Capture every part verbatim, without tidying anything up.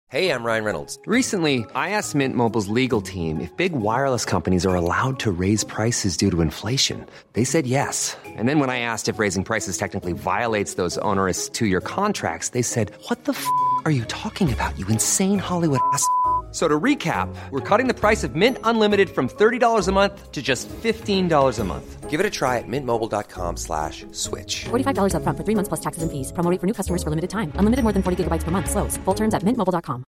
Hey, I'm Ryan Reynolds. Recently, I asked Mint Mobile's legal team if big wireless companies are allowed to raise prices due to inflation. They said yes. And then when I asked if raising prices technically violates those onerous two-year contracts, they said, what the f*** are you talking about, you insane Hollywood ass f- So to recap, we're cutting the price of Mint Unlimited from thirty dollars a month to just fifteen dollars a month. Give it a try at mintmobile.com slash switch. forty-five dollars up front for three months plus taxes and fees. Promo rate for new customers for limited time. Unlimited more than forty gigabytes per month. Slows full terms at mint mobile dot com.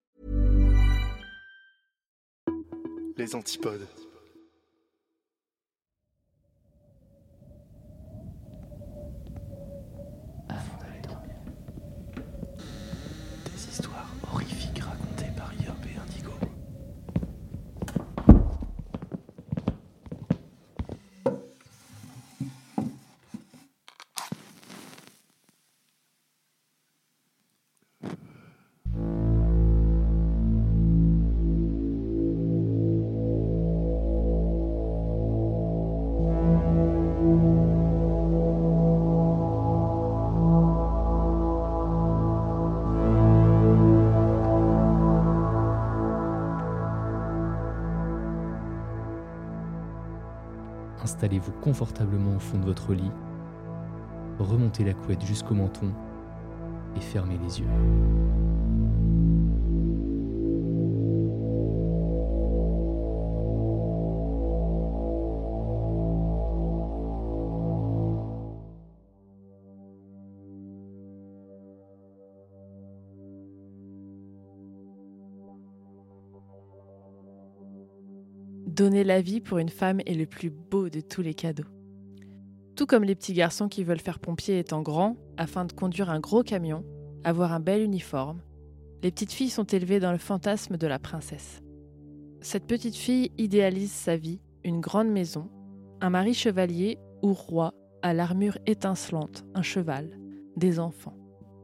Les antipodes. Avant d'aller dormir. Des histoires horrifiques racontées par I R P Indigo. Installez-vous confortablement au fond de votre lit, remontez la couette jusqu'au menton et fermez les yeux. Donner la vie pour une femme est le plus beau de tous les cadeaux. Tout comme les petits garçons qui veulent faire pompier étant grands afin de conduire un gros camion, avoir un bel uniforme, les petites filles sont élevées dans le fantasme de la princesse. Cette petite fille idéalise sa vie, une grande maison, un mari chevalier ou roi à l'armure étincelante, un cheval, des enfants.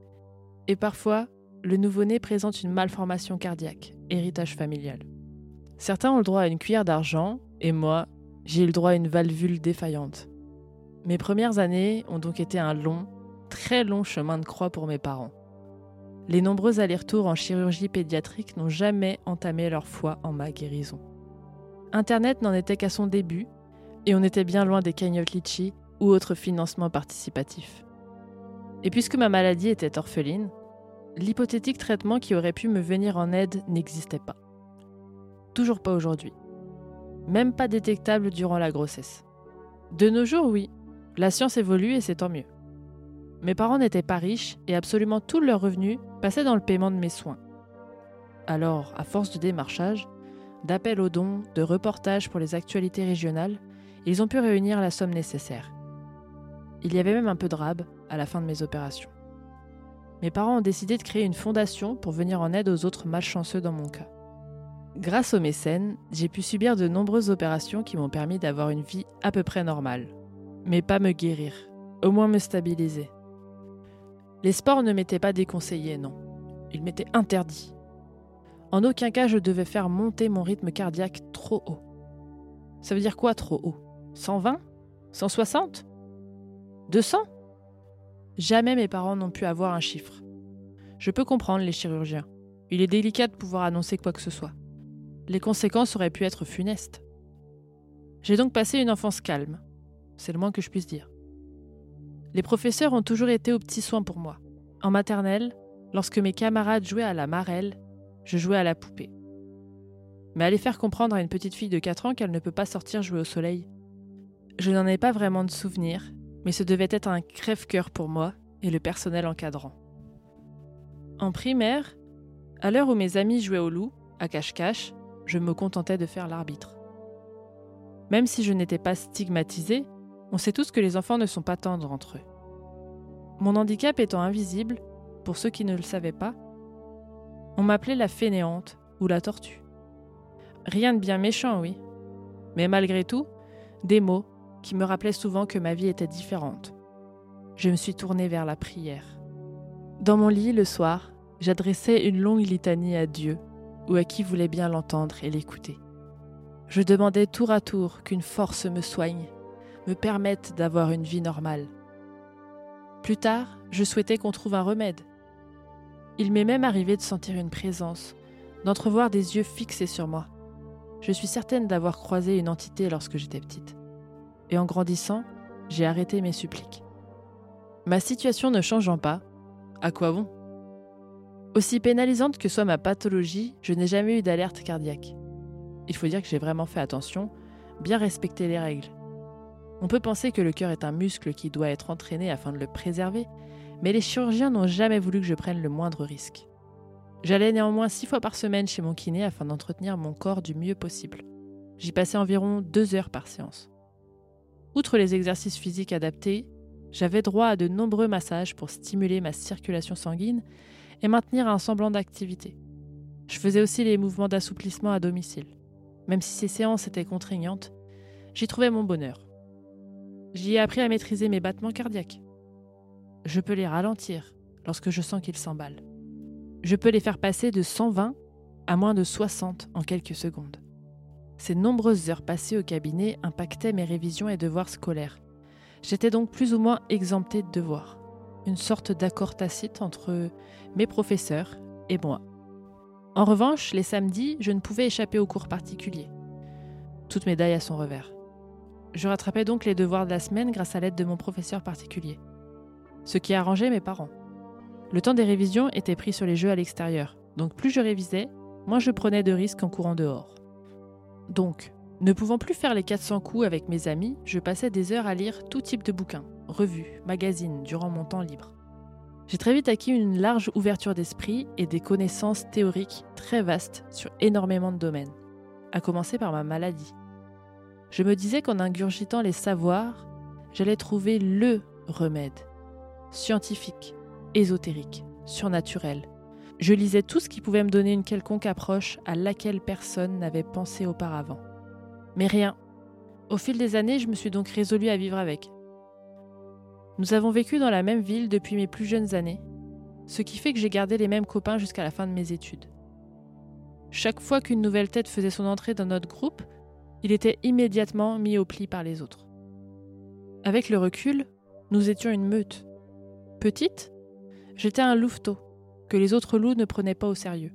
Et parfois, le nouveau-né présente une malformation cardiaque, héritage familial. Certains ont le droit à une cuillère d'argent, et moi, j'ai eu le droit à une valvule défaillante. Mes premières années ont donc été un long, très long chemin de croix pour mes parents. Les nombreux allers-retours en chirurgie pédiatrique n'ont jamais entamé leur foi en ma guérison. Internet n'en était qu'à son début, et on était bien loin des cagnottes Litchi ou autres financements participatifs. Et puisque ma maladie était orpheline, l'hypothétique traitement qui aurait pu me venir en aide n'existait pas. Toujours pas aujourd'hui. Même pas détectable durant la grossesse. De nos jours, oui, la science évolue et c'est tant mieux. Mes parents n'étaient pas riches et absolument tous leurs revenus passaient dans le paiement de mes soins. Alors, à force de démarchage, d'appels aux dons, de reportages pour les actualités régionales, ils ont pu réunir la somme nécessaire. Il y avait même un peu de rab à la fin de mes opérations. Mes parents ont décidé de créer une fondation pour venir en aide aux autres malchanceux dans mon cas. Grâce aux mécènes, j'ai pu subir de nombreuses opérations qui m'ont permis d'avoir une vie à peu près normale. Mais pas me guérir, au moins me stabiliser. Les sports ne m'étaient pas déconseillés, non. Ils m'étaient interdits. En aucun cas je devais faire monter mon rythme cardiaque trop haut. Ça veut dire quoi trop haut ? cent vingt ? cent soixante ? deux cents ? Jamais mes parents n'ont pu avoir un chiffre. Je peux comprendre les chirurgiens. Il est délicat de pouvoir annoncer quoi que ce soit. Les conséquences auraient pu être funestes. J'ai donc passé une enfance calme. C'est le moins que je puisse dire. Les professeurs ont toujours été aux petits soins pour moi. En maternelle, lorsque mes camarades jouaient à la marelle, je jouais à la poupée. Mais aller faire comprendre à une petite fille de quatre ans qu'elle ne peut pas sortir jouer au soleil, je n'en ai pas vraiment de souvenir, mais ce devait être un crève-cœur pour moi et le personnel encadrant. En primaire, à l'heure où mes amis jouaient au loup, à cache-cache, je me contentais de faire l'arbitre. Même si je n'étais pas stigmatisée, on sait tous que les enfants ne sont pas tendres entre eux. Mon handicap étant invisible, pour ceux qui ne le savaient pas, on m'appelait la fainéante ou la tortue. Rien de bien méchant, oui, mais malgré tout, des mots qui me rappelaient souvent que ma vie était différente. Je me suis tournée vers la prière. Dans mon lit, le soir, j'adressais une longue litanie à Dieu, ou à qui voulait bien l'entendre et l'écouter. Je demandais tour à tour qu'une force me soigne, me permette d'avoir une vie normale. Plus tard, je souhaitais qu'on trouve un remède. Il m'est même arrivé de sentir une présence, d'entrevoir des yeux fixés sur moi. Je suis certaine d'avoir croisé une entité lorsque j'étais petite. Et en grandissant, j'ai arrêté mes suppliques. Ma situation ne changeant pas, à quoi bon ? Aussi pénalisante que soit ma pathologie, je n'ai jamais eu d'alerte cardiaque. Il faut dire que j'ai vraiment fait attention, bien respecter les règles. On peut penser que le cœur est un muscle qui doit être entraîné afin de le préserver, mais les chirurgiens n'ont jamais voulu que je prenne le moindre risque. J'allais néanmoins six fois par semaine chez mon kiné afin d'entretenir mon corps du mieux possible. J'y passais environ deux heures par séance. Outre les exercices physiques adaptés, j'avais droit à de nombreux massages pour stimuler ma circulation sanguine et maintenir un semblant d'activité. Je faisais aussi les mouvements d'assouplissement à domicile. Même si ces séances étaient contraignantes, j'y trouvais mon bonheur. J'y ai appris à maîtriser mes battements cardiaques. Je peux les ralentir lorsque je sens qu'ils s'emballent. Je peux les faire passer de cent vingt à moins de soixante en quelques secondes. Ces nombreuses heures passées au cabinet impactaient mes révisions et devoirs scolaires. J'étais donc plus ou moins exemptée de devoirs. Une sorte d'accord tacite entre mes professeurs et moi. En revanche, les samedis, je ne pouvais échapper aux cours particuliers. Toute médaille à son revers. Je rattrapais donc les devoirs de la semaine grâce à l'aide de mon professeur particulier. Ce qui arrangeait mes parents. Le temps des révisions était pris sur les jeux à l'extérieur, donc plus je révisais, moins je prenais de risques en courant dehors. Donc, ne pouvant plus faire les quatre cents coups avec mes amis, je passais des heures à lire tout type de bouquins, revues, magazines, durant mon temps libre. J'ai très vite acquis une large ouverture d'esprit et des connaissances théoriques très vastes sur énormément de domaines, à commencer par ma maladie. Je me disais qu'en ingurgitant les savoirs, j'allais trouver le remède, scientifique, ésotérique, surnaturel. Je lisais tout ce qui pouvait me donner une quelconque approche à laquelle personne n'avait pensé auparavant. Mais rien. Au fil des années, je me suis donc résolue à vivre avec. Nous avons vécu dans la même ville depuis mes plus jeunes années, ce qui fait que j'ai gardé les mêmes copains jusqu'à la fin de mes études. Chaque fois qu'une nouvelle tête faisait son entrée dans notre groupe, il était immédiatement mis au pli par les autres. Avec le recul, nous étions une meute. Petite, j'étais un louveteau, que les autres loups ne prenaient pas au sérieux.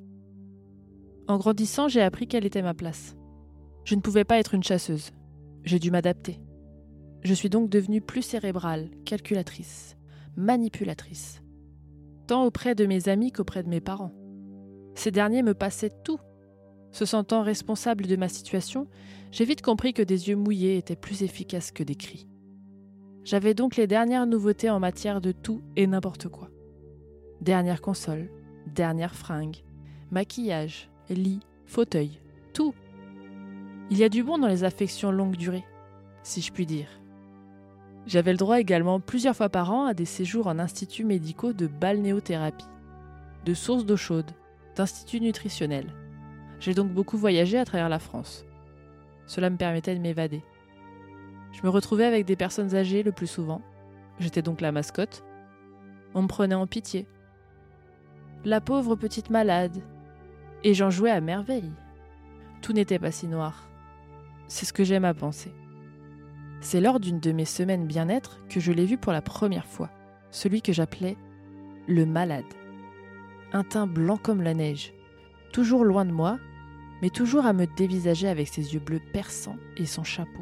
En grandissant, j'ai appris quelle était ma place. Je ne pouvais pas être une chasseuse. J'ai dû m'adapter. Je suis donc devenue plus cérébrale, calculatrice, manipulatrice. Tant auprès de mes amis qu'auprès de mes parents. Ces derniers me passaient tout. Se sentant responsable de ma situation, j'ai vite compris que des yeux mouillés étaient plus efficaces que des cris. J'avais donc les dernières nouveautés en matière de tout et n'importe quoi. Dernière console, dernière fringue, maquillage, lit, fauteuil, tout. Il y a du bon dans les affections longue durée, si je puis dire. J'avais le droit également plusieurs fois par an à des séjours en instituts médicaux de balnéothérapie, de sources d'eau chaude, d'instituts nutritionnels. J'ai donc beaucoup voyagé à travers la France. Cela me permettait de m'évader. Je me retrouvais avec des personnes âgées le plus souvent. J'étais donc la mascotte. On me prenait en pitié. La pauvre petite malade. Et j'en jouais à merveille. Tout n'était pas si noir. C'est ce que j'aime à penser. C'est lors d'une de mes semaines bien-être que je l'ai vu pour la première fois. Celui que j'appelais le malade. Un teint blanc comme la neige. Toujours loin de moi, mais toujours à me dévisager avec ses yeux bleus perçants et son chapeau.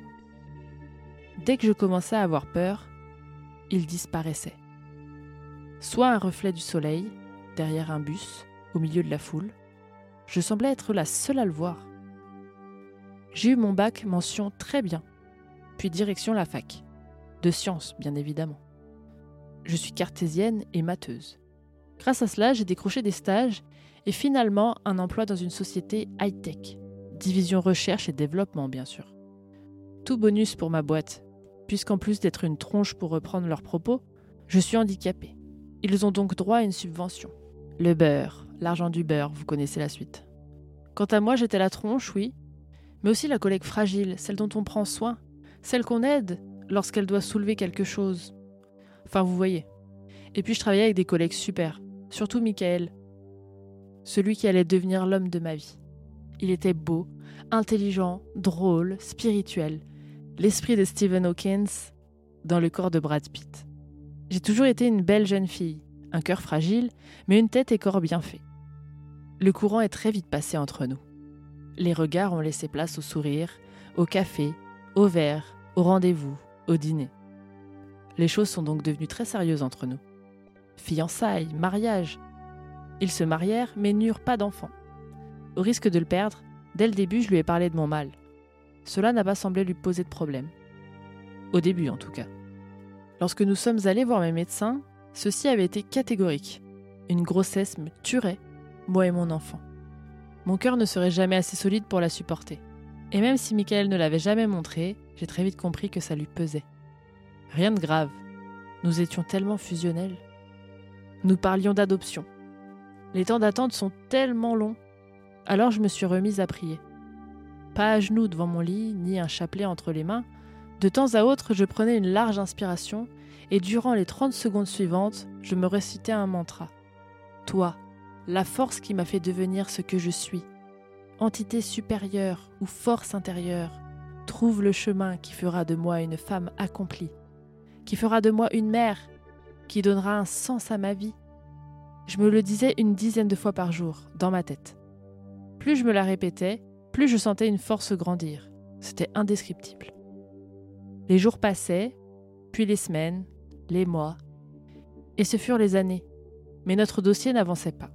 Dès que je commençais à avoir peur, il disparaissait. Soit un reflet du soleil, derrière un bus, au milieu de la foule. Je semblais être la seule à le voir. J'ai eu mon bac mention très bien, puis direction la fac. De sciences, bien évidemment. Je suis cartésienne et matheuse. Grâce à cela, j'ai décroché des stages et finalement un emploi dans une société high-tech, division recherche et développement bien sûr. Tout bonus pour ma boîte, puisqu'en plus d'être une tronche pour reprendre leurs propos, je suis handicapée. Ils ont donc droit à une subvention. Le beurre, l'argent du beurre, vous connaissez la suite. Quant à moi, j'étais la tronche, oui, mais aussi la collègue fragile, celle dont on prend soin, celle qu'on aide lorsqu'elle doit soulever quelque chose. Enfin, vous voyez. Et puis je travaillais avec des collègues super, surtout Michael, celui qui allait devenir l'homme de ma vie. Il était beau, intelligent, drôle, spirituel, l'esprit de Stephen Hawking dans le corps de Brad Pitt. J'ai toujours été une belle jeune fille, un cœur fragile, mais une tête et corps bien faits. Le courant est très vite passé entre nous. Les regards ont laissé place au sourire, au café, au verre, au rendez-vous, au dîner. Les choses sont donc devenues très sérieuses entre nous. Fiançailles, mariage. Ils se marièrent, mais n'eurent pas d'enfants. Au risque de le perdre, dès le début, je lui ai parlé de mon mal. Cela n'a pas semblé lui poser de problème. Au début, en tout cas. Lorsque nous sommes allés voir mes médecins, ceux-ci avaient été catégoriques. Une grossesse me tuerait, moi et mon enfant. Mon cœur ne serait jamais assez solide pour la supporter. Et même si Michael ne l'avait jamais montré, j'ai très vite compris que ça lui pesait. Rien de grave. Nous étions tellement fusionnels. Nous parlions d'adoption. Les temps d'attente sont tellement longs. Alors je me suis remise à prier. Pas à genoux devant mon lit, ni un chapelet entre les mains. De temps à autre, je prenais une large inspiration et durant les trente secondes suivantes, je me récitais un mantra. Toi, la force qui m'a fait devenir ce que je suis. Entité supérieure ou force intérieure, trouve le chemin qui fera de moi une femme accomplie, qui fera de moi une mère, qui donnera un sens à ma vie. Je me le disais une dizaine de fois par jour, dans ma tête. Plus je me la répétais, plus je sentais une force grandir. C'était indescriptible. Les jours passaient, puis les semaines, les mois, et ce furent les années. Mais notre dossier n'avançait pas.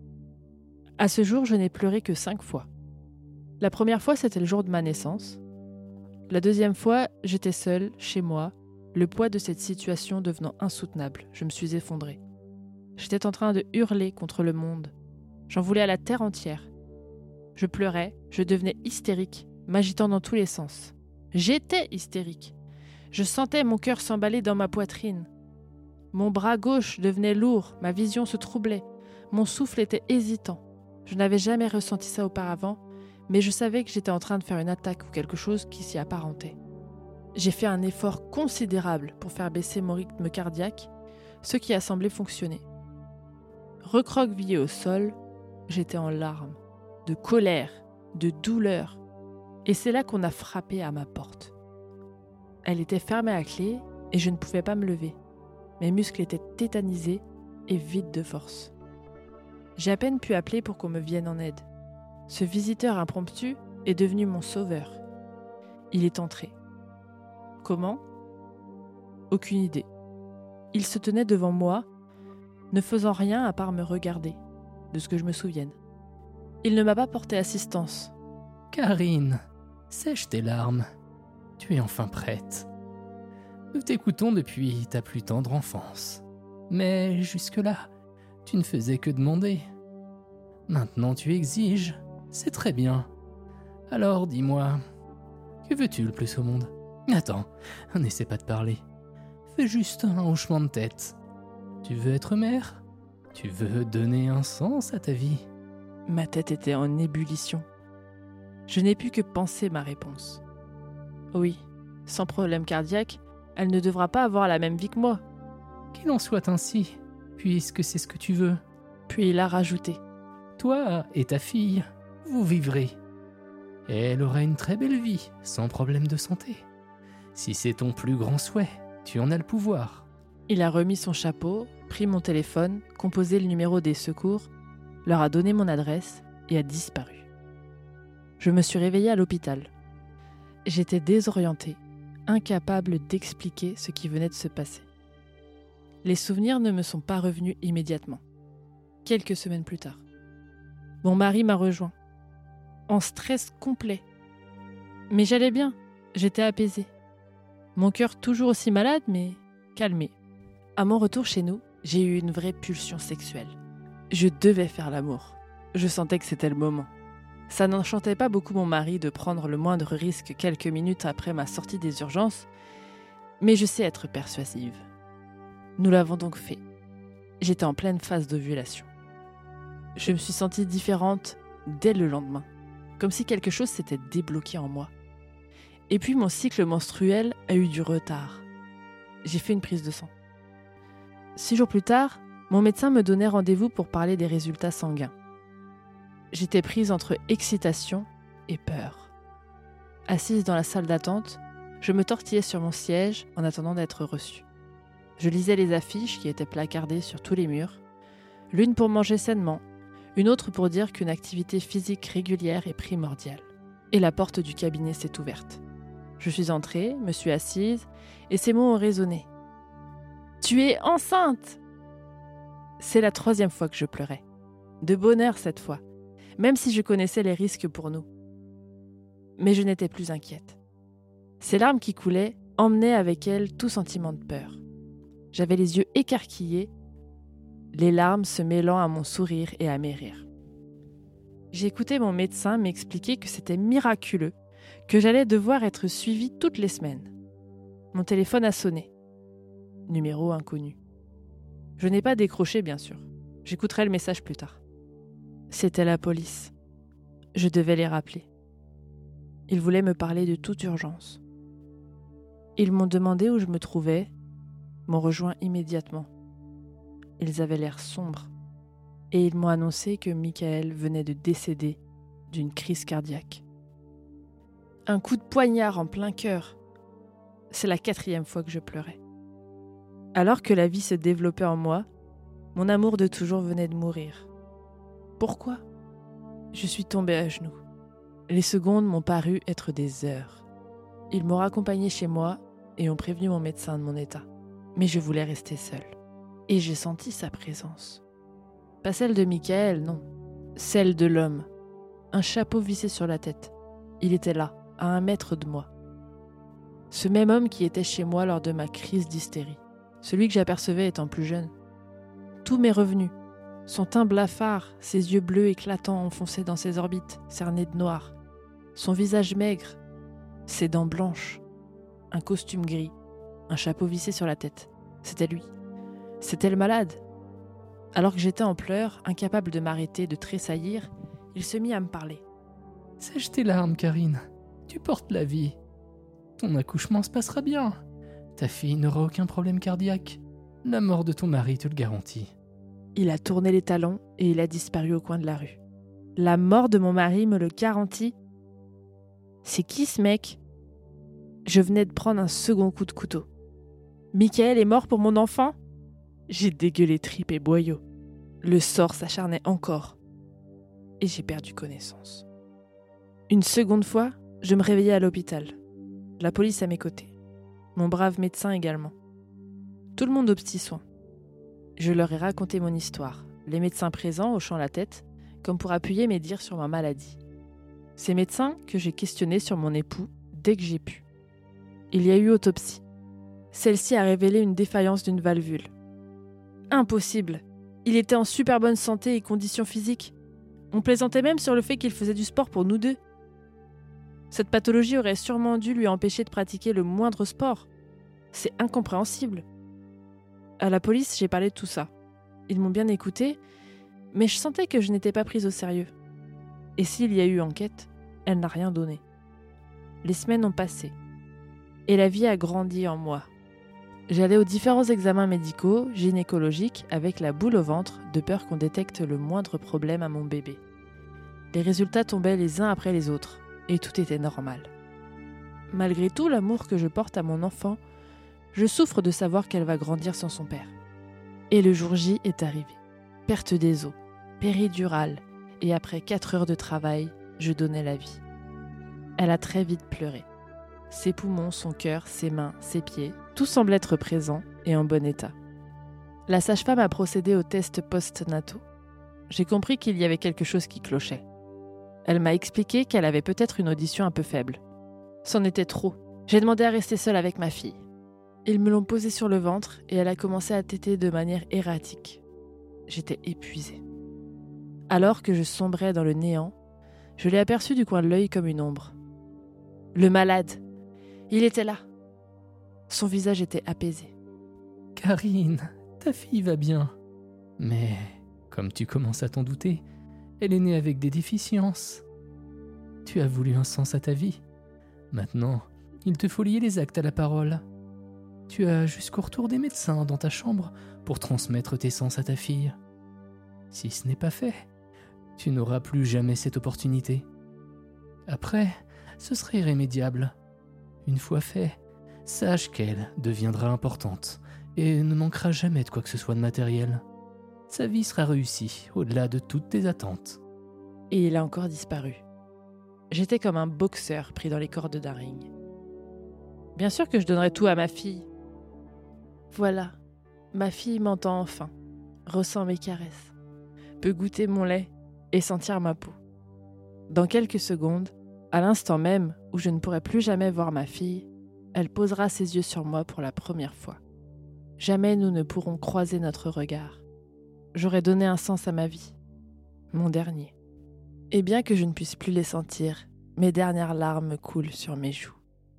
À ce jour, je n'ai pleuré que cinq fois. La première fois, c'était le jour de ma naissance. La deuxième fois, j'étais seule, chez moi, le poids de cette situation devenant insoutenable. Je me suis effondrée. J'étais en train de hurler contre le monde. J'en voulais à la terre entière. Je pleurais, je devenais hystérique, m'agitant dans tous les sens. J'étais hystérique. Je sentais mon cœur s'emballer dans ma poitrine. Mon bras gauche devenait lourd, ma vision se troublait. Mon souffle était hésitant. Je n'avais jamais ressenti ça auparavant, mais je savais que j'étais en train de faire une attaque ou quelque chose qui s'y apparentait. J'ai fait un effort considérable pour faire baisser mon rythme cardiaque, ce qui a semblé fonctionner. Recroquevillée au sol, j'étais en larmes, de colère, de douleur, et c'est là qu'on a frappé à ma porte. Elle était fermée à clé et je ne pouvais pas me lever. Mes muscles étaient tétanisés et vides de force. J'ai à peine pu appeler pour qu'on me vienne en aide. Ce visiteur impromptu est devenu mon sauveur. Il est entré. Comment ? Aucune idée. Il se tenait devant moi, ne faisant rien à part me regarder, de ce que je me souvienne. Il ne m'a pas porté assistance. « Karine, sèche tes larmes. Tu es enfin prête. Nous t'écoutons depuis ta plus tendre enfance. Mais jusque-là, tu ne faisais que demander. Maintenant tu exiges, c'est très bien. Alors dis-moi, que veux-tu le plus au monde ? Attends, n'essaie pas de parler. Fais juste un hochement de tête. Tu veux être mère ? Tu veux donner un sens à ta vie ? » Ma tête était en ébullition. Je n'ai pu que penser ma réponse. Oui, sans problème cardiaque, elle ne devra pas avoir la même vie que moi. Qu'il en soit ainsi, puisque c'est ce que tu veux. Puis il a rajouté. Toi et ta fille, vous vivrez. Et elle aura une très belle vie, sans problème de santé. Si c'est ton plus grand souhait, tu en as le pouvoir. Il a remis son chapeau, pris mon téléphone, composé le numéro des secours, leur a donné mon adresse et a disparu. Je me suis réveillée à l'hôpital. J'étais désorientée, incapable d'expliquer ce qui venait de se passer. Les souvenirs ne me sont pas revenus immédiatement. Quelques semaines plus tard. Mon mari m'a rejoint, en stress complet. Mais j'allais bien, j'étais apaisée. Mon cœur toujours aussi malade, mais calmé. À mon retour chez nous, j'ai eu une vraie pulsion sexuelle. Je devais faire l'amour. Je sentais que c'était le moment. Ça n'enchantait pas beaucoup mon mari de prendre le moindre risque quelques minutes après ma sortie des urgences, mais je sais être persuasive. Nous l'avons donc fait. J'étais en pleine phase d'ovulation. Je me suis sentie différente dès le lendemain, comme si quelque chose s'était débloqué en moi. Et puis mon cycle menstruel a eu du retard. J'ai fait une prise de sang. Six jours plus tard, mon médecin me donnait rendez-vous pour parler des résultats sanguins. J'étais prise entre excitation et peur. Assise dans la salle d'attente, je me tortillais sur mon siège en attendant d'être reçue. Je lisais les affiches qui étaient placardées sur tous les murs, l'une pour manger sainement, une autre pour dire qu'une activité physique régulière est primordiale. Et la porte du cabinet s'est ouverte. Je suis entrée, me suis assise, et ces mots ont résonné. « Tu es enceinte !» C'est la troisième fois que je pleurais. De bonheur cette fois, même si je connaissais les risques pour nous. Mais je n'étais plus inquiète. Ces larmes qui coulaient emmenaient avec elles tout sentiment de peur. J'avais les yeux écarquillés, les larmes se mêlant à mon sourire et à mes rires. J'ai écouté mon médecin m'expliquer que c'était miraculeux, que j'allais devoir être suivie toutes les semaines. Mon téléphone a sonné. Numéro inconnu. Je n'ai pas décroché, bien sûr. J'écouterai le message plus tard. C'était la police. Je devais les rappeler. Ils voulaient me parler de toute urgence. Ils m'ont demandé où je me trouvais, m'ont rejoint immédiatement. Ils avaient l'air sombres et ils m'ont annoncé que Michael venait de décéder d'une crise cardiaque. Un coup de poignard en plein cœur. C'est la quatrième fois que je pleurais. Alors que la vie se développait en moi, mon amour de toujours venait de mourir. Pourquoi ? Je suis tombée à genoux. Les secondes m'ont paru être des heures. Ils m'ont raccompagnée chez moi et ont prévenu mon médecin de mon état. Mais je voulais rester seule. Et j'ai senti sa présence. Pas celle de Michael, non. Celle de l'homme. Un chapeau vissé sur la tête. Il était là, à un mètre de moi. Ce même homme qui était chez moi lors de ma crise d'hystérie. Celui que j'apercevais étant plus jeune. Tout m'est revenu. Son teint blafard, ses yeux bleus éclatants enfoncés dans ses orbites, cernés de noir. Son visage maigre, ses dents blanches. Un costume gris, un chapeau vissé sur la tête. C'était lui. C'était le malade. Alors que j'étais en pleurs, incapable de m'arrêter, de tressaillir, il se mit à me parler. « Sèche tes larmes, Karine. Tu portes la vie. Ton accouchement se passera bien. Ta fille n'aura aucun problème cardiaque. La mort de ton mari te le garantit. » Il a tourné les talons et il a disparu au coin de la rue. La mort de mon mari me le garantit. C'est qui ce mec ? Je venais de prendre un second coup de couteau. Michael est mort pour mon enfant ? J'ai dégueulé tripes et boyaux. Le sort s'acharnait encore. Et j'ai perdu connaissance. Une seconde fois, je me réveillais à l'hôpital. La police à mes côtés. Mon brave médecin également. Tout le monde aux petits soins. Je leur ai raconté mon histoire, les médecins présents hochant la tête, comme pour appuyer mes dires sur ma maladie. Ces médecins que j'ai questionnés sur mon époux dès que j'ai pu. Il y a eu autopsie. Celle-ci a révélé une défaillance d'une valvule. Impossible. Il était en super bonne santé et conditions physiques. On plaisantait même sur le fait qu'il faisait du sport pour nous deux. Cette pathologie aurait sûrement dû lui empêcher de pratiquer le moindre sport. C'est incompréhensible. À la police, j'ai parlé de tout ça. Ils m'ont bien écouté, mais je sentais que je n'étais pas prise au sérieux. Et s'il y a eu enquête, elle n'a rien donné. Les semaines ont passé. Et la vie a grandi en moi. J'allais aux différents examens médicaux, gynécologiques, avec la boule au ventre, de peur qu'on détecte le moindre problème à mon bébé. Les résultats tombaient les uns après les autres, et tout était normal. Malgré tout l'amour que je porte à mon enfant, je souffre de savoir qu'elle va grandir sans son père. Et le jour J est arrivé. Perte des os, péridurale, et après quatre heures de travail, je donnais la vie. Elle a très vite pleuré. Ses poumons, son cœur, ses mains, ses pieds, tout semble être présent et en bon état. La sage-femme a procédé aux tests post-nataux. J'ai compris qu'il y avait quelque chose qui clochait. Elle m'a expliqué qu'elle avait peut-être une audition un peu faible. C'en était trop. J'ai demandé à rester seule avec ma fille. Ils me l'ont posée sur le ventre et elle a commencé à téter de manière erratique. J'étais épuisée. Alors que je sombrais dans le néant, je l'ai aperçu du coin de l'œil comme une ombre. Le malade, il était là. Son visage était apaisé. « Karine, ta fille va bien. Mais, comme tu commences à t'en douter, elle est née avec des déficiences. Tu as voulu un sens à ta vie. Maintenant, il te faut lier les actes à la parole. Tu as jusqu'au retour des médecins dans ta chambre pour transmettre tes sens à ta fille. Si ce n'est pas fait, tu n'auras plus jamais cette opportunité. Après, ce serait irrémédiable. Une fois fait, sache qu'elle deviendra importante et ne manquera jamais de quoi que ce soit de matériel. Sa vie sera réussie, au-delà de toutes tes attentes. Et il a encore disparu. J'étais comme un boxeur pris dans les cordes d'un ring. Bien sûr que je donnerais tout à ma fille. Voilà, ma fille m'entend enfin, ressent mes caresses, peut goûter mon lait et sentir ma peau. Dans quelques secondes, à l'instant même où je ne pourrai plus jamais voir ma fille, elle posera ses yeux sur moi pour la première fois. Jamais nous ne pourrons croiser notre regard. J'aurai donné un sens à ma vie, mon dernier. Et bien que je ne puisse plus les sentir, mes dernières larmes coulent sur mes joues.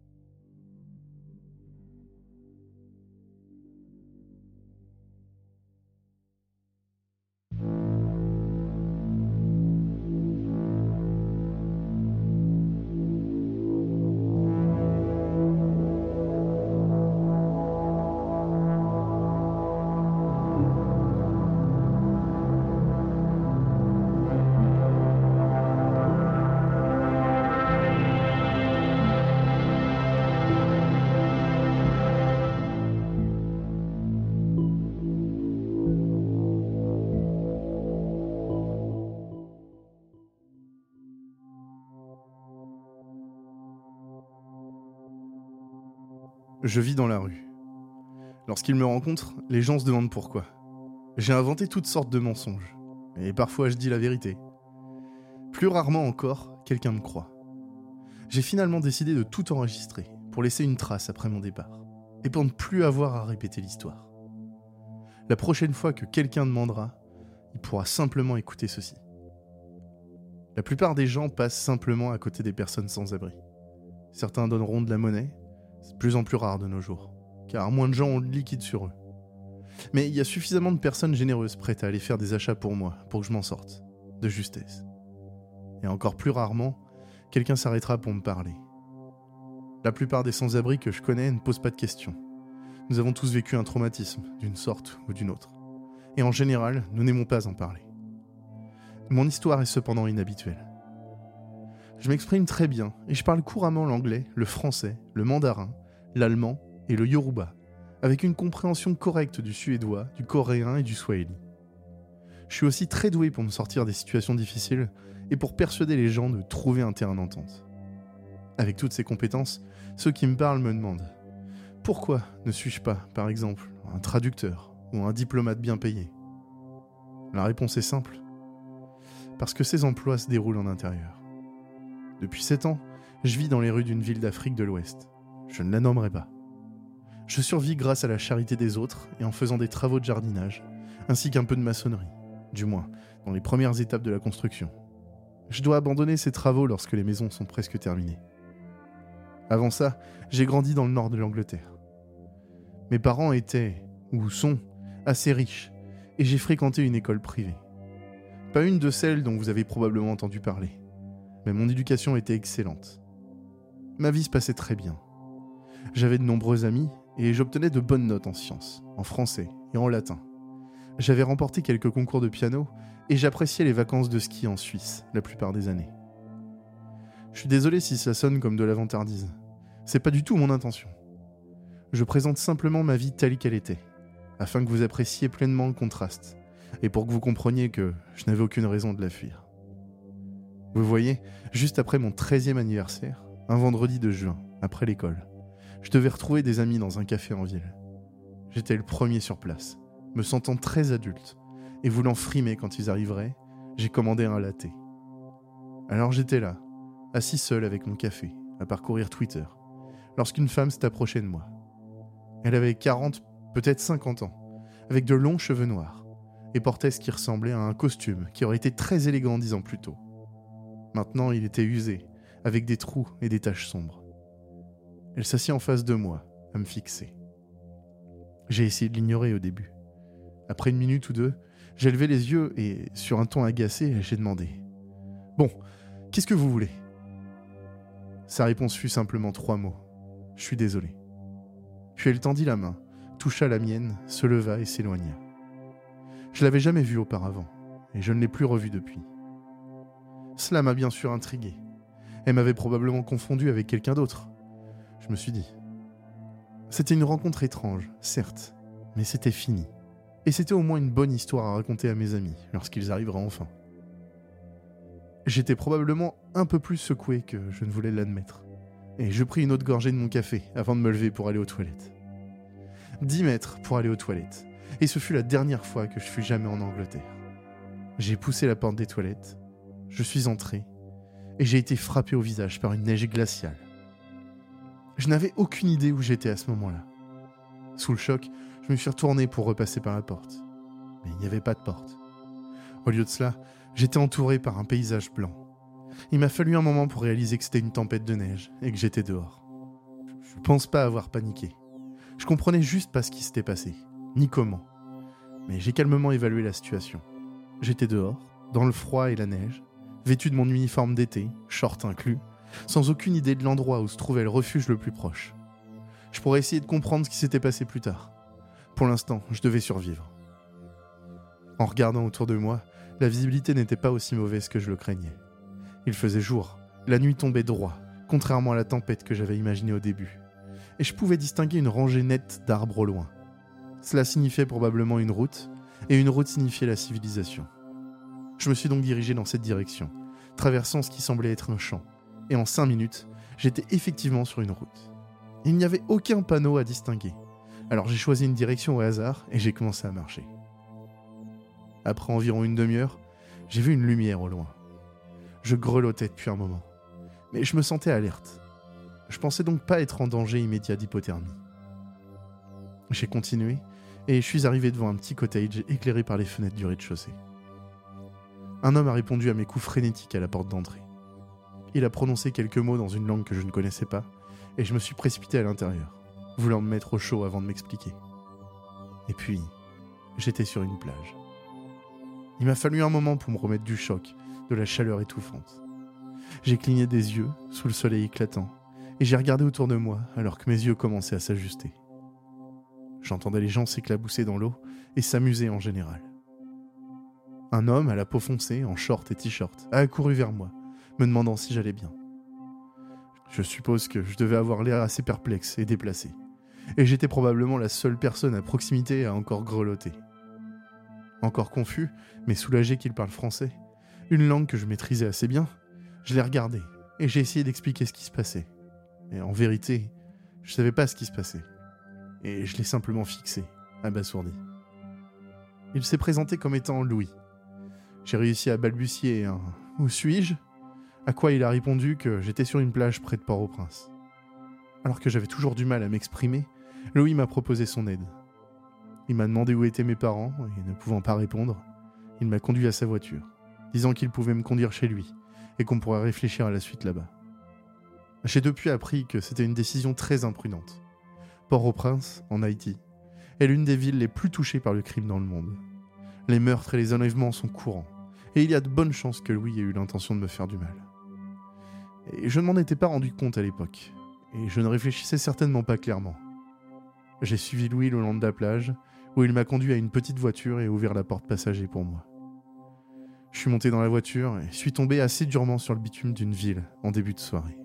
Je vis dans la rue. Lorsqu'ils me rencontrent, les gens se demandent pourquoi. J'ai inventé toutes sortes de mensonges, et parfois je dis la vérité. Plus rarement encore, quelqu'un me croit. J'ai finalement décidé de tout enregistrer, pour laisser une trace après mon départ, et pour ne plus avoir à répéter l'histoire. La prochaine fois que quelqu'un demandera, il pourra simplement écouter ceci. La plupart des gens passent simplement à côté des personnes sans abri. Certains donneront de la monnaie. C'est de plus en plus rare de nos jours, car moins de gens ont le liquide sur eux. Mais il y a suffisamment de personnes généreuses prêtes à aller faire des achats pour moi, pour que je m'en sorte, de justesse. Et encore plus rarement, quelqu'un s'arrêtera pour me parler. La plupart des sans-abri que je connais ne posent pas de questions. Nous avons tous vécu un traumatisme, d'une sorte ou d'une autre. Et en général, nous n'aimons pas en parler. Mon histoire est cependant inhabituelle. Je m'exprime très bien et je parle couramment l'anglais, le français, le mandarin, l'allemand et le yoruba, avec une compréhension correcte du suédois, du coréen et du swahili. Je suis aussi très doué pour me sortir des situations difficiles et pour persuader les gens de trouver un terrain d'entente. Avec toutes ces compétences, ceux qui me parlent me demandent « Pourquoi ne suis-je pas, par exemple, un traducteur ou un diplomate bien payé ?» La réponse est simple. Parce que ces emplois se déroulent en intérieur. Depuis sept ans, je vis dans les rues d'une ville d'Afrique de l'Ouest. Je ne la nommerai pas. Je survis grâce à la charité des autres et en faisant des travaux de jardinage, ainsi qu'un peu de maçonnerie, du moins dans les premières étapes de la construction. Je dois abandonner ces travaux lorsque les maisons sont presque terminées. Avant ça, j'ai grandi dans le nord de l'Angleterre. Mes parents étaient, ou sont, assez riches, et j'ai fréquenté une école privée. Pas une de celles dont vous avez probablement entendu parler. Mais mon éducation était excellente. Ma vie se passait très bien. J'avais de nombreux amis et j'obtenais de bonnes notes en sciences, en français et en latin. J'avais remporté quelques concours de piano et j'appréciais les vacances de ski en Suisse la plupart des années. Je suis désolé si ça sonne comme de la vantardise. C'est pas du tout mon intention. Je présente simplement ma vie telle qu'elle était, afin que vous appréciez pleinement le contraste et pour que vous compreniez que je n'avais aucune raison de la fuir. Vous voyez, juste après mon treizième anniversaire, un vendredi de juin, après l'école, je devais retrouver des amis dans un café en ville. J'étais le premier sur place, me sentant très adulte, et voulant frimer quand ils arriveraient, j'ai commandé un latte. Alors j'étais là, assis seul avec mon café, à parcourir Twitter, lorsqu'une femme s'est approchée de moi. Elle avait quarante, peut-être cinquante ans, avec de longs cheveux noirs, et portait ce qui ressemblait à un costume qui aurait été très élégant dix ans plus tôt. Maintenant, il était usé, avec des trous et des taches sombres. Elle s'assit en face de moi, à me fixer. J'ai essayé de l'ignorer au début. Après une minute ou deux, j'ai levé les yeux et, sur un ton agacé, j'ai demandé « Bon, qu'est-ce que vous voulez ?» Sa réponse fut simplement trois mots. « Je suis désolé. » Puis elle tendit la main, toucha la mienne, se leva et s'éloigna. Je l'avais jamais vue auparavant, et je ne l'ai plus revue depuis. Cela m'a bien sûr intrigué. Elle m'avait probablement confondu avec quelqu'un d'autre. Je me suis dit. C'était une rencontre étrange, certes, Mais c'était fini. Et c'était au moins une bonne histoire à raconter à mes amis, lorsqu'ils arriveraient enfin. J'étais probablement un peu plus secoué que je ne voulais l'admettre. Et je pris une autre gorgée de mon café avant de me lever pour aller aux toilettes. Dix mètres pour aller aux toilettes. Et ce fut la dernière fois que je fus jamais en Angleterre. J'ai poussé la porte des toilettes, je suis entré, et j'ai été frappé au visage par une neige glaciale. Je n'avais aucune idée où j'étais à ce moment-là. Sous le choc, je me suis retourné pour repasser par la porte. Mais il n'y avait pas de porte. Au lieu de cela, j'étais entouré par un paysage blanc. Il m'a fallu un moment pour réaliser que c'était une tempête de neige et que j'étais dehors. Je ne pense pas avoir paniqué. Je comprenais juste pas ce qui s'était passé, ni comment. Mais j'ai calmement évalué la situation. J'étais dehors, dans le froid et la neige, vêtu de mon uniforme d'été, short inclus, sans aucune idée de l'endroit où se trouvait le refuge le plus proche. Je pourrais essayer de comprendre ce qui s'était passé plus tard. Pour l'instant, je devais survivre. En regardant autour de moi, la visibilité n'était pas aussi mauvaise que je le craignais. Il faisait jour, la nuit tombait droit, contrairement à la tempête que j'avais imaginée au début. Et je pouvais distinguer une rangée nette d'arbres au loin. Cela signifiait probablement une route, et une route signifiait la civilisation. Je me suis donc dirigé dans cette direction, traversant ce qui semblait être un champ, et en cinq minutes, j'étais effectivement sur une route. Il n'y avait aucun panneau à distinguer, alors j'ai choisi une direction au hasard et j'ai commencé à marcher. Après environ une demi-heure, j'ai vu une lumière au loin. Je grelottais depuis un moment, mais je me sentais alerte. Je pensais donc pas être en danger immédiat d'hypothermie. J'ai continué, et je suis arrivé devant un petit cottage éclairé par les fenêtres du rez-de-chaussée. Un homme a répondu à mes coups frénétiques à la porte d'entrée. Il a prononcé quelques mots dans une langue que je ne connaissais pas, et je me suis précipité à l'intérieur, voulant me mettre au chaud avant de m'expliquer. Et puis, j'étais sur une plage. Il m'a fallu un moment pour me remettre du choc, de la chaleur étouffante. J'ai cligné des yeux, sous le soleil éclatant, et j'ai regardé autour de moi alors que mes yeux commençaient à s'ajuster. J'entendais les gens s'éclabousser dans l'eau et s'amuser en général. Un homme à la peau foncée, en short et t-shirt, a accouru vers moi, me demandant si j'allais bien. Je suppose que je devais avoir l'air assez perplexe et déplacé, et j'étais probablement la seule personne à proximité à encore grelotter. Encore confus, mais soulagé qu'il parle français, une langue que je maîtrisais assez bien, je l'ai regardé, et j'ai essayé d'expliquer ce qui se passait. Et en vérité, je savais pas ce qui se passait. Et je l'ai simplement fixé, abasourdi. Il s'est présenté comme étant Louis. J'ai réussi à balbutier un « Où suis-je ?», à quoi il a répondu que j'étais sur une plage près de Port-au-Prince. Alors que j'avais toujours du mal à m'exprimer, Louis m'a proposé son aide. Il m'a demandé où étaient mes parents, et ne pouvant pas répondre, il m'a conduit à sa voiture, disant qu'il pouvait me conduire chez lui, et qu'on pourrait réfléchir à la suite là-bas. J'ai depuis appris que c'était une décision très imprudente. Port-au-Prince, en Haïti, est l'une des villes les plus touchées par le crime dans le monde. Les meurtres et les enlèvements sont courants, et il y a de bonnes chances que Louis ait eu l'intention de me faire du mal. Et je ne m'en étais pas rendu compte à l'époque, et je ne réfléchissais certainement pas clairement. J'ai suivi Louis le long de la plage, où il m'a conduit à une petite voiture et ouvert la porte passager pour moi. Je suis monté dans la voiture et suis tombé assez durement sur le bitume d'une ville en début de soirée.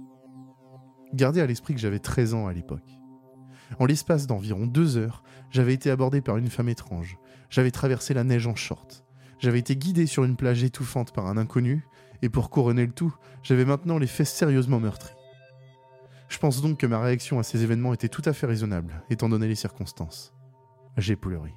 Gardez à l'esprit que j'avais treize ans à l'époque. En l'espace d'environ deux heures, j'avais été abordé par une femme étrange. J'avais traversé la neige en short. J'avais été guidé sur une plage étouffante par un inconnu, et pour couronner le tout, j'avais maintenant les fesses sérieusement meurtries. Je pense donc que ma réaction à ces événements était tout à fait raisonnable, étant donné les circonstances. J'ai pleuré.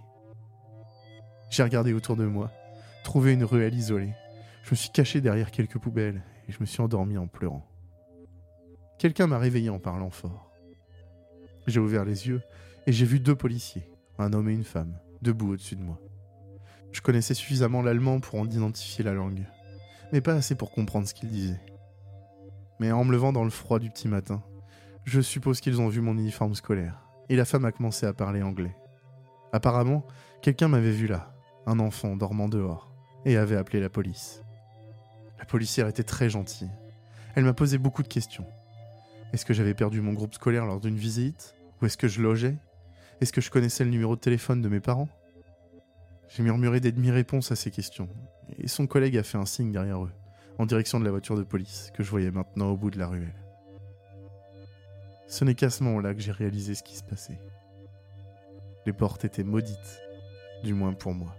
J'ai regardé autour de moi, trouvé une ruelle isolée. Je me suis caché derrière quelques poubelles, et je me suis endormi en pleurant. Quelqu'un m'a réveillé en parlant fort. J'ai ouvert les yeux, et j'ai vu deux policiers, un homme et une femme, debout au-dessus de moi. Je connaissais suffisamment l'allemand pour en identifier la langue, mais pas assez pour comprendre ce qu'ils disaient. Mais en me levant dans le froid du petit matin, je suppose qu'ils ont vu mon uniforme scolaire, et la femme a commencé à parler anglais. Apparemment, quelqu'un m'avait vu là, un enfant dormant dehors, et avait appelé la police. La policière était très gentille. Elle m'a posé beaucoup de questions. Est-ce que j'avais perdu mon groupe scolaire lors d'une visite ? Où est-ce que je logeais ? Est-ce que je connaissais le numéro de téléphone de mes parents ? J'ai murmuré des demi-réponses à ces questions, et son collègue a fait un signe derrière eux, en direction de la voiture de police, que je voyais maintenant au bout de la ruelle. Ce n'est qu'à ce moment-là que j'ai réalisé ce qui se passait. Les portes étaient maudites, du moins pour moi.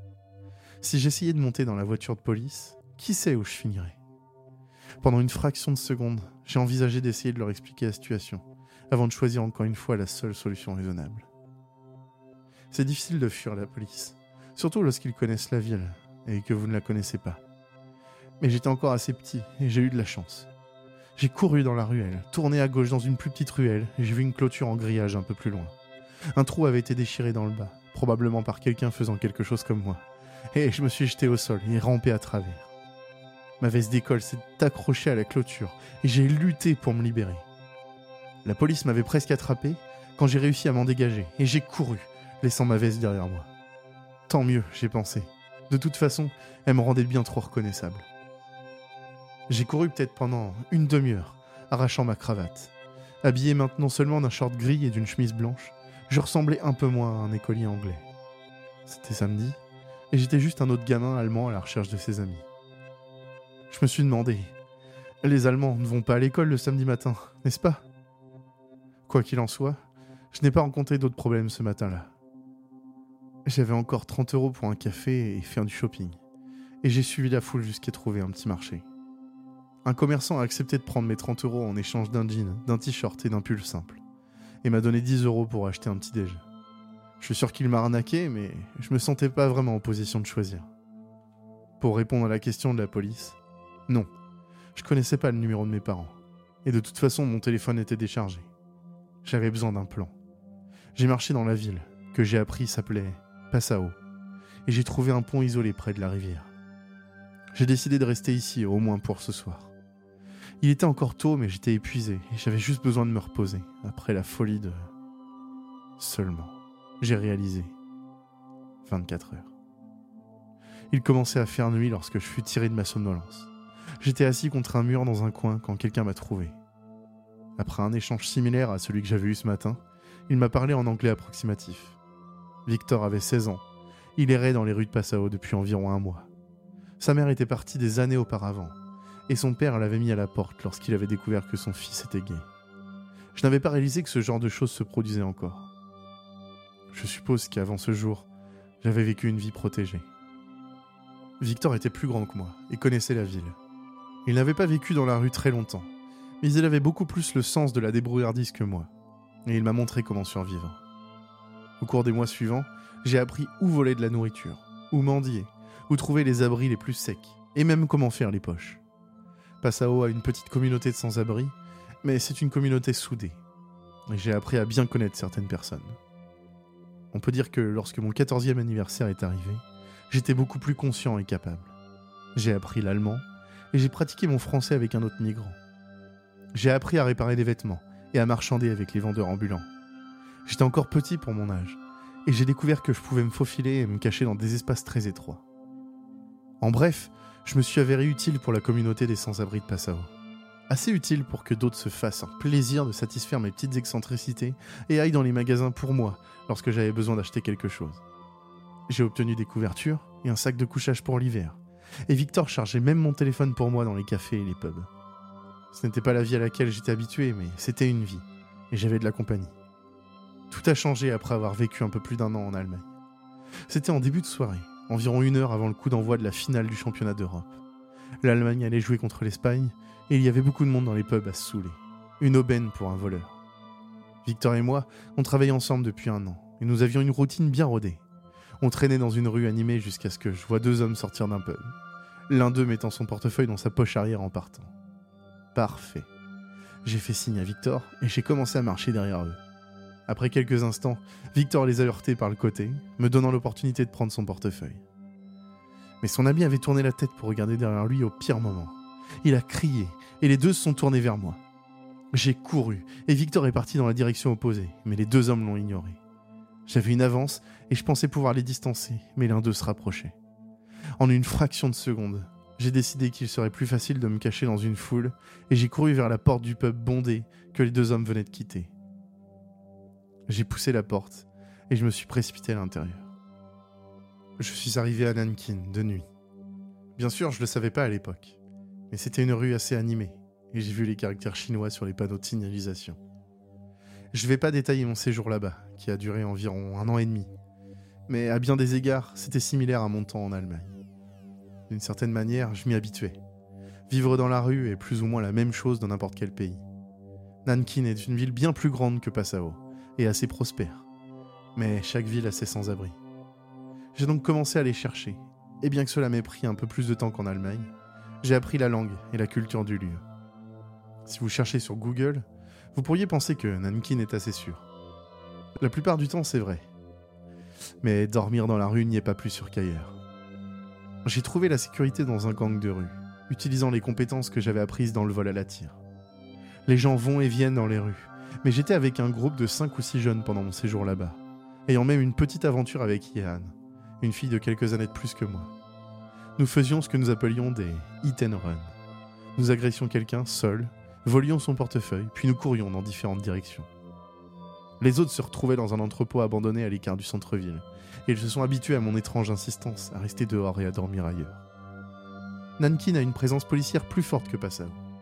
Si j'essayais de monter dans la voiture de police, qui sait où je finirais ? Pendant une fraction de seconde, j'ai envisagé d'essayer de leur expliquer la situation, avant de choisir encore une fois la seule solution raisonnable. C'est difficile de fuir la police, surtout lorsqu'ils connaissent la ville et que vous ne la connaissez pas. Mais j'étais encore assez petit et j'ai eu de la chance. J'ai couru dans la ruelle, tourné à gauche dans une plus petite ruelle et j'ai vu une clôture en grillage un peu plus loin. Un trou avait été déchiré dans le bas, probablement par quelqu'un faisant quelque chose comme moi. Et je me suis jeté au sol et rampé à travers. Ma veste d'école s'est accrochée à la clôture et j'ai lutté pour me libérer. La police m'avait presque attrapé quand j'ai réussi à m'en dégager et j'ai couru, laissant ma veste derrière moi. Tant mieux, j'ai pensé. De toute façon, elle me rendait bien trop reconnaissable. J'ai couru peut-être pendant une demi-heure, arrachant ma cravate. Habillé maintenant seulement d'un short gris et d'une chemise blanche, je ressemblais un peu moins à un écolier anglais. C'était samedi, et j'étais juste un autre gamin allemand à la recherche de ses amis. Je me suis demandé, les Allemands ne vont pas à l'école le samedi matin, n'est-ce pas ? Quoi qu'il en soit, je n'ai pas rencontré d'autres problèmes ce matin-là. J'avais encore trente euros pour un café et faire du shopping, et j'ai suivi la foule jusqu'à trouver un petit marché. Un commerçant a accepté de prendre mes trente euros en échange d'un jean, d'un t-shirt et d'un pull simple, et m'a donné dix euros pour acheter un petit déj. Je suis sûr qu'il m'a arnaqué, mais je me sentais pas vraiment en position de choisir. Pour répondre à la question de la police, non, je connaissais pas le numéro de mes parents, et de toute façon mon téléphone était déchargé. J'avais besoin d'un plan. J'ai marché dans la ville, que j'ai appris s'appelait Passau, et j'ai trouvé un pont isolé près de la rivière. J'ai décidé de rester ici, au moins pour ce soir. Il était encore tôt, mais j'étais épuisé, et j'avais juste besoin de me reposer, après la folie de... Seulement, j'ai réalisé. vingt-quatre heures. Il commençait à faire nuit lorsque je fus tiré de ma somnolence. J'étais assis contre un mur dans un coin quand quelqu'un m'a trouvé. Après un échange similaire à celui que j'avais eu ce matin, il m'a parlé en anglais approximatif. Victor avait seize ans. Il errait dans les rues de Passau depuis environ un mois. Sa mère était partie des années auparavant, et son père l'avait mis à la porte lorsqu'il avait découvert que son fils était gay. Je n'avais pas réalisé que ce genre de choses se produisait encore. Je suppose qu'avant ce jour, j'avais vécu une vie protégée. Victor était plus grand que moi et connaissait la ville. Il n'avait pas vécu dans la rue très longtemps, mais il avait beaucoup plus le sens de la débrouillardise que moi, et il m'a montré comment survivre. Au cours des mois suivants, j'ai appris où voler de la nourriture, où mendier, où trouver les abris les plus secs, et même comment faire les poches. Passau a une petite communauté de sans-abri, mais c'est une communauté soudée, et j'ai appris à bien connaître certaines personnes. On peut dire que lorsque mon quatorzième anniversaire est arrivé, j'étais beaucoup plus conscient et capable. J'ai appris l'allemand, et j'ai pratiqué mon français avec un autre migrant. J'ai appris à réparer des vêtements, et à marchander avec les vendeurs ambulants. J'étais encore petit pour mon âge, et j'ai découvert que je pouvais me faufiler et me cacher dans des espaces très étroits. En bref, je me suis avéré utile pour la communauté des sans-abri de Passau. Assez utile pour que d'autres se fassent un plaisir de satisfaire mes petites excentricités et aillent dans les magasins pour moi lorsque j'avais besoin d'acheter quelque chose. J'ai obtenu des couvertures et un sac de couchage pour l'hiver, et Victor chargeait même mon téléphone pour moi dans les cafés et les pubs. Ce n'était pas la vie à laquelle j'étais habitué, mais c'était une vie, et j'avais de la compagnie. Tout a changé après avoir vécu un peu plus d'un an en Allemagne. C'était en début de soirée, environ une heure avant le coup d'envoi de la finale du championnat d'Europe. L'Allemagne allait jouer contre l'Espagne, et il y avait beaucoup de monde dans les pubs à se saouler. Une aubaine pour un voleur. Victor et moi, on travaillait ensemble depuis un an, et nous avions une routine bien rodée. On traînait dans une rue animée jusqu'à ce que je vois deux hommes sortir d'un pub, l'un d'eux mettant son portefeuille dans sa poche arrière en partant. Parfait. J'ai fait signe à Victor, et j'ai commencé à marcher derrière eux. Après quelques instants, Victor les a heurtés par le côté, me donnant l'opportunité de prendre son portefeuille. Mais son ami avait tourné la tête pour regarder derrière lui au pire moment. Il a crié, et les deux se sont tournés vers moi. J'ai couru, et Victor est parti dans la direction opposée, mais les deux hommes l'ont ignoré. J'avais une avance, et je pensais pouvoir les distancer, mais l'un d'eux se rapprochait. En une fraction de seconde, j'ai décidé qu'il serait plus facile de me cacher dans une foule, et j'ai couru vers la porte du pub bondé que les deux hommes venaient de quitter. J'ai poussé la porte, et je me suis précipité à l'intérieur. Je suis arrivé à Nankin, de nuit. Bien sûr, je le savais pas à l'époque, mais c'était une rue assez animée, et j'ai vu les caractères chinois sur les panneaux de signalisation. Je vais pas détailler mon séjour là-bas, qui a duré environ un an et demi. Mais à bien des égards, c'était similaire à mon temps en Allemagne. D'une certaine manière, je m'y habituais. Vivre dans la rue est plus ou moins la même chose dans n'importe quel pays. Nankin est une ville bien plus grande que Passau, et assez prospère. Mais chaque ville a ses sans-abri. J'ai donc commencé à les chercher, et bien que cela m'ait pris un peu plus de temps qu'en Allemagne, j'ai appris la langue et la culture du lieu. Si vous cherchez sur Google, vous pourriez penser que Nankin est assez sûr. La plupart du temps, c'est vrai. Mais dormir dans la rue n'y est pas plus sûr qu'ailleurs. J'ai trouvé la sécurité dans un gang de rue, utilisant les compétences que j'avais apprises dans le vol à la tire. Les gens vont et viennent dans les rues, mais j'étais avec un groupe de cinq ou six jeunes pendant mon séjour là-bas, ayant même une petite aventure avec Yehan, une fille de quelques années de plus que moi. Nous faisions ce que nous appelions des hit and run. Nous agressions quelqu'un seul, volions son portefeuille, puis nous courions dans différentes directions. Les autres se retrouvaient dans un entrepôt abandonné à l'écart du centre-ville, et ils se sont habitués à mon étrange insistance à rester dehors et à dormir ailleurs. Nankin a une présence policière plus forte que Passau.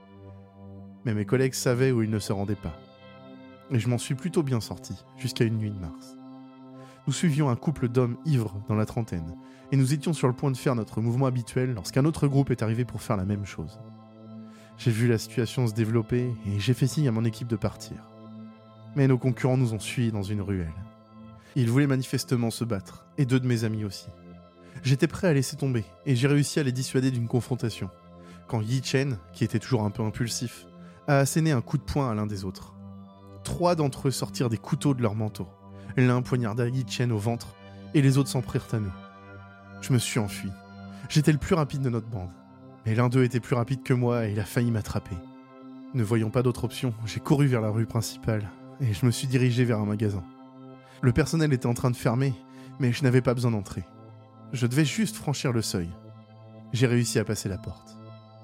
Mais mes collègues savaient où ils ne se rendaient pas. Et je m'en suis plutôt bien sorti, jusqu'à une nuit de mars. Nous suivions un couple d'hommes ivres dans la trentaine, et nous étions sur le point de faire notre mouvement habituel lorsqu'un autre groupe est arrivé pour faire la même chose. J'ai vu la situation se développer, et j'ai fait signe à mon équipe de partir. Mais nos concurrents nous ont suivis dans une ruelle. Ils voulaient manifestement se battre, et deux de mes amis aussi. J'étais prêt à laisser tomber, et j'ai réussi à les dissuader d'une confrontation, quand Yi Chen, qui était toujours un peu impulsif, a asséné un coup de poing à l'un des autres. Trois d'entre eux sortirent des couteaux de leur manteau. L'un poignarda Yi Chen au ventre, et les autres s'en prirent à nous. Je me suis enfui. J'étais le plus rapide de notre bande. Mais l'un d'eux était plus rapide que moi, et il a failli m'attraper. Ne voyant pas d'autre option, j'ai couru vers la rue principale, et je me suis dirigé vers un magasin. Le personnel était en train de fermer, mais je n'avais pas besoin d'entrer. Je devais juste franchir le seuil. J'ai réussi à passer la porte.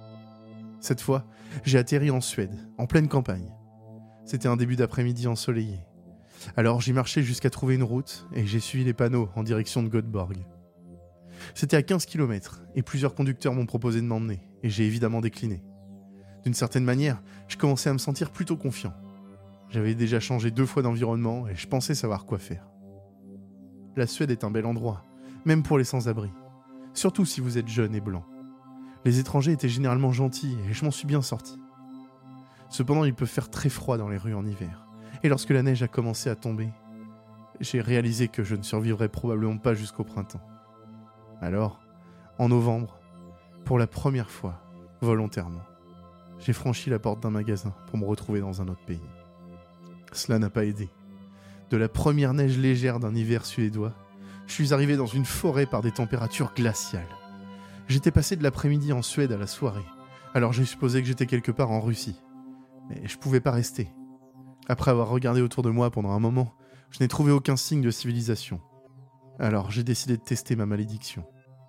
Cette fois, j'ai atterri en Suède, en pleine campagne. C'était un début d'après-midi ensoleillé. Alors j'ai marché jusqu'à trouver une route, et j'ai suivi les panneaux en direction de Göteborg. C'était à quinze kilomètres, et plusieurs conducteurs m'ont proposé de m'emmener, et j'ai évidemment décliné. D'une certaine manière, je commençais à me sentir plutôt confiant. J'avais déjà changé deux fois d'environnement, et je pensais savoir quoi faire. La Suède est un bel endroit, même pour les sans-abri, surtout si vous êtes jeune et blanc. Les étrangers étaient généralement gentils, et je m'en suis bien sorti. Cependant, il peut faire très froid dans les rues en hiver, et lorsque la neige a commencé à tomber, j'ai réalisé que je ne survivrais probablement pas jusqu'au printemps. Alors, en novembre, pour la première fois, volontairement, j'ai franchi la porte d'un magasin pour me retrouver dans un autre pays. Cela n'a pas aidé. De la première neige légère d'un hiver suédois, je suis arrivé dans une forêt par des températures glaciales. J'étais passé de l'après-midi en Suède à la soirée, alors j'ai supposé que j'étais quelque part en Russie. Mais je pouvais pas rester. Après avoir regardé autour de moi pendant un moment, je n'ai trouvé aucun signe de civilisation. Alors j'ai décidé de tester ma malédiction.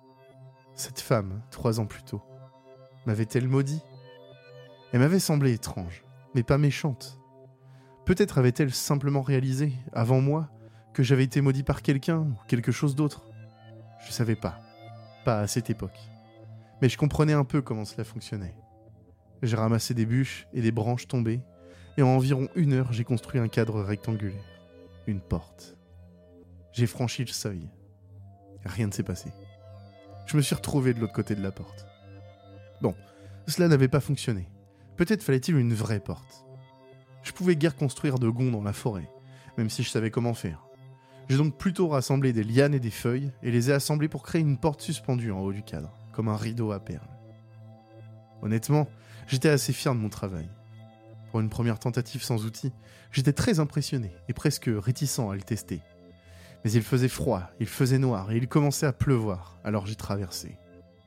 Cette femme, trois ans plus tôt, m'avait-elle maudit ? Elle m'avait semblé étrange, mais pas méchante. Peut-être avait-elle simplement réalisé, avant moi, que j'avais été maudit par quelqu'un ou quelque chose d'autre. Je savais pas. Pas à cette époque. Mais je comprenais un peu comment cela fonctionnait. J'ai ramassé des bûches et des branches tombées, et en environ une heure, j'ai construit un cadre rectangulaire. Une porte. J'ai franchi le seuil. Rien ne s'est passé. Je me suis retrouvé de l'autre côté de la porte. Bon, cela n'avait pas fonctionné. Peut-être fallait-il une vraie porte. Je pouvais guère construire de gonds dans la forêt, même si je savais comment faire. J'ai donc plutôt rassemblé des lianes et des feuilles, et les ai assemblées pour créer une porte suspendue en haut du cadre, comme un rideau à perles. Honnêtement, j'étais assez fier de mon travail. Pour une première tentative sans outils, j'étais très impressionné et presque réticent à le tester. Mais il faisait froid, il faisait noir et il commençait à pleuvoir, alors j'ai traversé.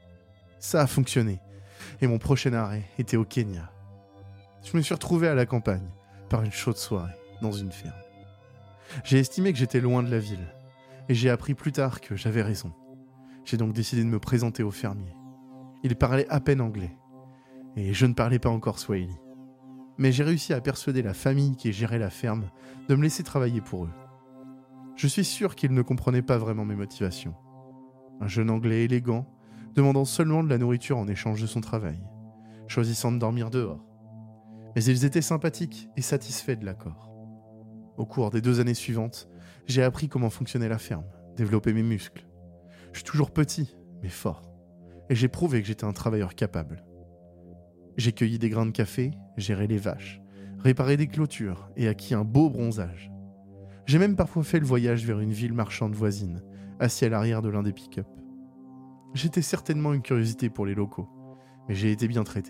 Ça a fonctionné, et mon prochain arrêt était au Kenya. Je me suis retrouvé à la campagne, par une chaude soirée, dans une ferme. J'ai estimé que j'étais loin de la ville, et j'ai appris plus tard que j'avais raison. J'ai donc décidé de me présenter au fermier. Il parlait à peine anglais, et je ne parlais pas encore swahili. Mais j'ai réussi à persuader la famille qui gérait la ferme de me laisser travailler pour eux. Je suis sûr qu'il ne comprenait pas vraiment mes motivations. Un jeune anglais élégant, demandant seulement de la nourriture en échange de son travail, choisissant de dormir dehors. Mais ils étaient sympathiques et satisfaits de l'accord. Au cours des deux années suivantes, j'ai appris comment fonctionnait la ferme, développé mes muscles. Je suis toujours petit, mais fort. Et j'ai prouvé que j'étais un travailleur capable. J'ai cueilli des grains de café, géré les vaches, réparé des clôtures et acquis un beau bronzage. J'ai même parfois fait le voyage vers une ville marchande voisine, assis à l'arrière de l'un des pick-up. J'étais certainement une curiosité pour les locaux, mais j'ai été bien traité.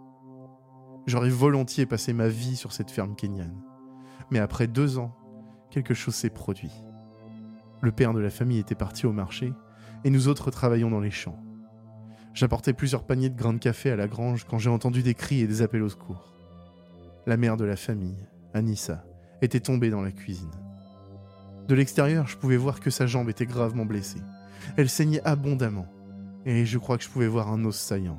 J'aurais volontiers passé ma vie sur cette ferme kenyane. Mais après deux ans, quelque chose s'est produit. Le père de la famille était parti au marché et nous autres travaillions dans les champs. J'apportais plusieurs paniers de grains de café à la grange quand j'ai entendu des cris et des appels au secours. La mère de la famille, Anissa, était tombée dans la cuisine. De l'extérieur, je pouvais voir que sa jambe était gravement blessée. Elle saignait abondamment et je crois que je pouvais voir un os saillant.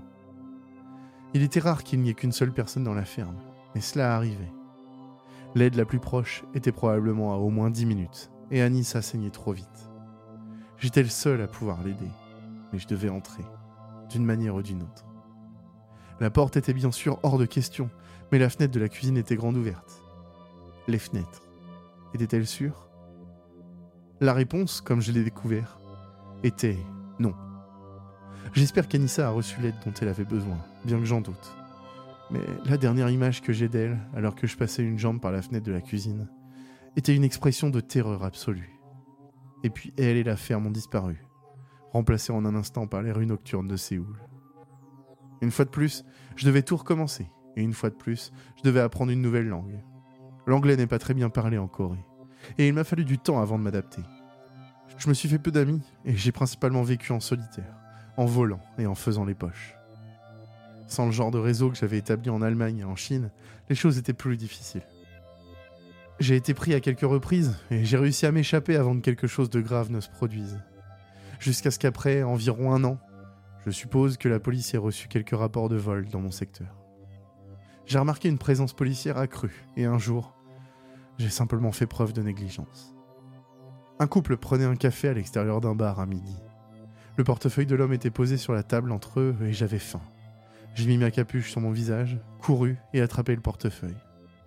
Il était rare qu'il n'y ait qu'une seule personne dans la ferme, mais cela arrivait. L'aide la plus proche était probablement à au moins dix minutes, et Anissa saignait trop vite. J'étais le seul à pouvoir l'aider, mais je devais entrer, d'une manière ou d'une autre. La porte était bien sûr hors de question, mais la fenêtre de la cuisine était grande ouverte. Les fenêtres, étaient-elles sûres ? La réponse, comme je l'ai découvert, était non. J'espère qu'Anissa a reçu l'aide dont elle avait besoin, bien que j'en doute. Mais la dernière image que j'ai d'elle, alors que je passais une jambe par la fenêtre de la cuisine, était une expression de terreur absolue. Et puis elle et la ferme ont disparu, remplacées en un instant par les rues nocturnes de Séoul. Une fois de plus, je devais tout recommencer, et une fois de plus, je devais apprendre une nouvelle langue. L'anglais n'est pas très bien parlé en Corée, et il m'a fallu du temps avant de m'adapter. Je me suis fait peu d'amis, et j'ai principalement vécu en solitaire, en volant et en faisant les poches. Sans le genre de réseau que j'avais établi en Allemagne et en Chine, les choses étaient plus difficiles. J'ai été pris à quelques reprises et j'ai réussi à m'échapper avant que quelque chose de grave ne se produise. Jusqu'à ce qu'après environ un an, je suppose que la police ait reçu quelques rapports de vol dans mon secteur. J'ai remarqué une présence policière accrue et un jour, j'ai simplement fait preuve de négligence. Un couple prenait un café à l'extérieur d'un bar à midi. Le portefeuille de l'homme était posé sur la table entre eux et j'avais faim. J'ai mis ma capuche sur mon visage, couru et attrapé le portefeuille.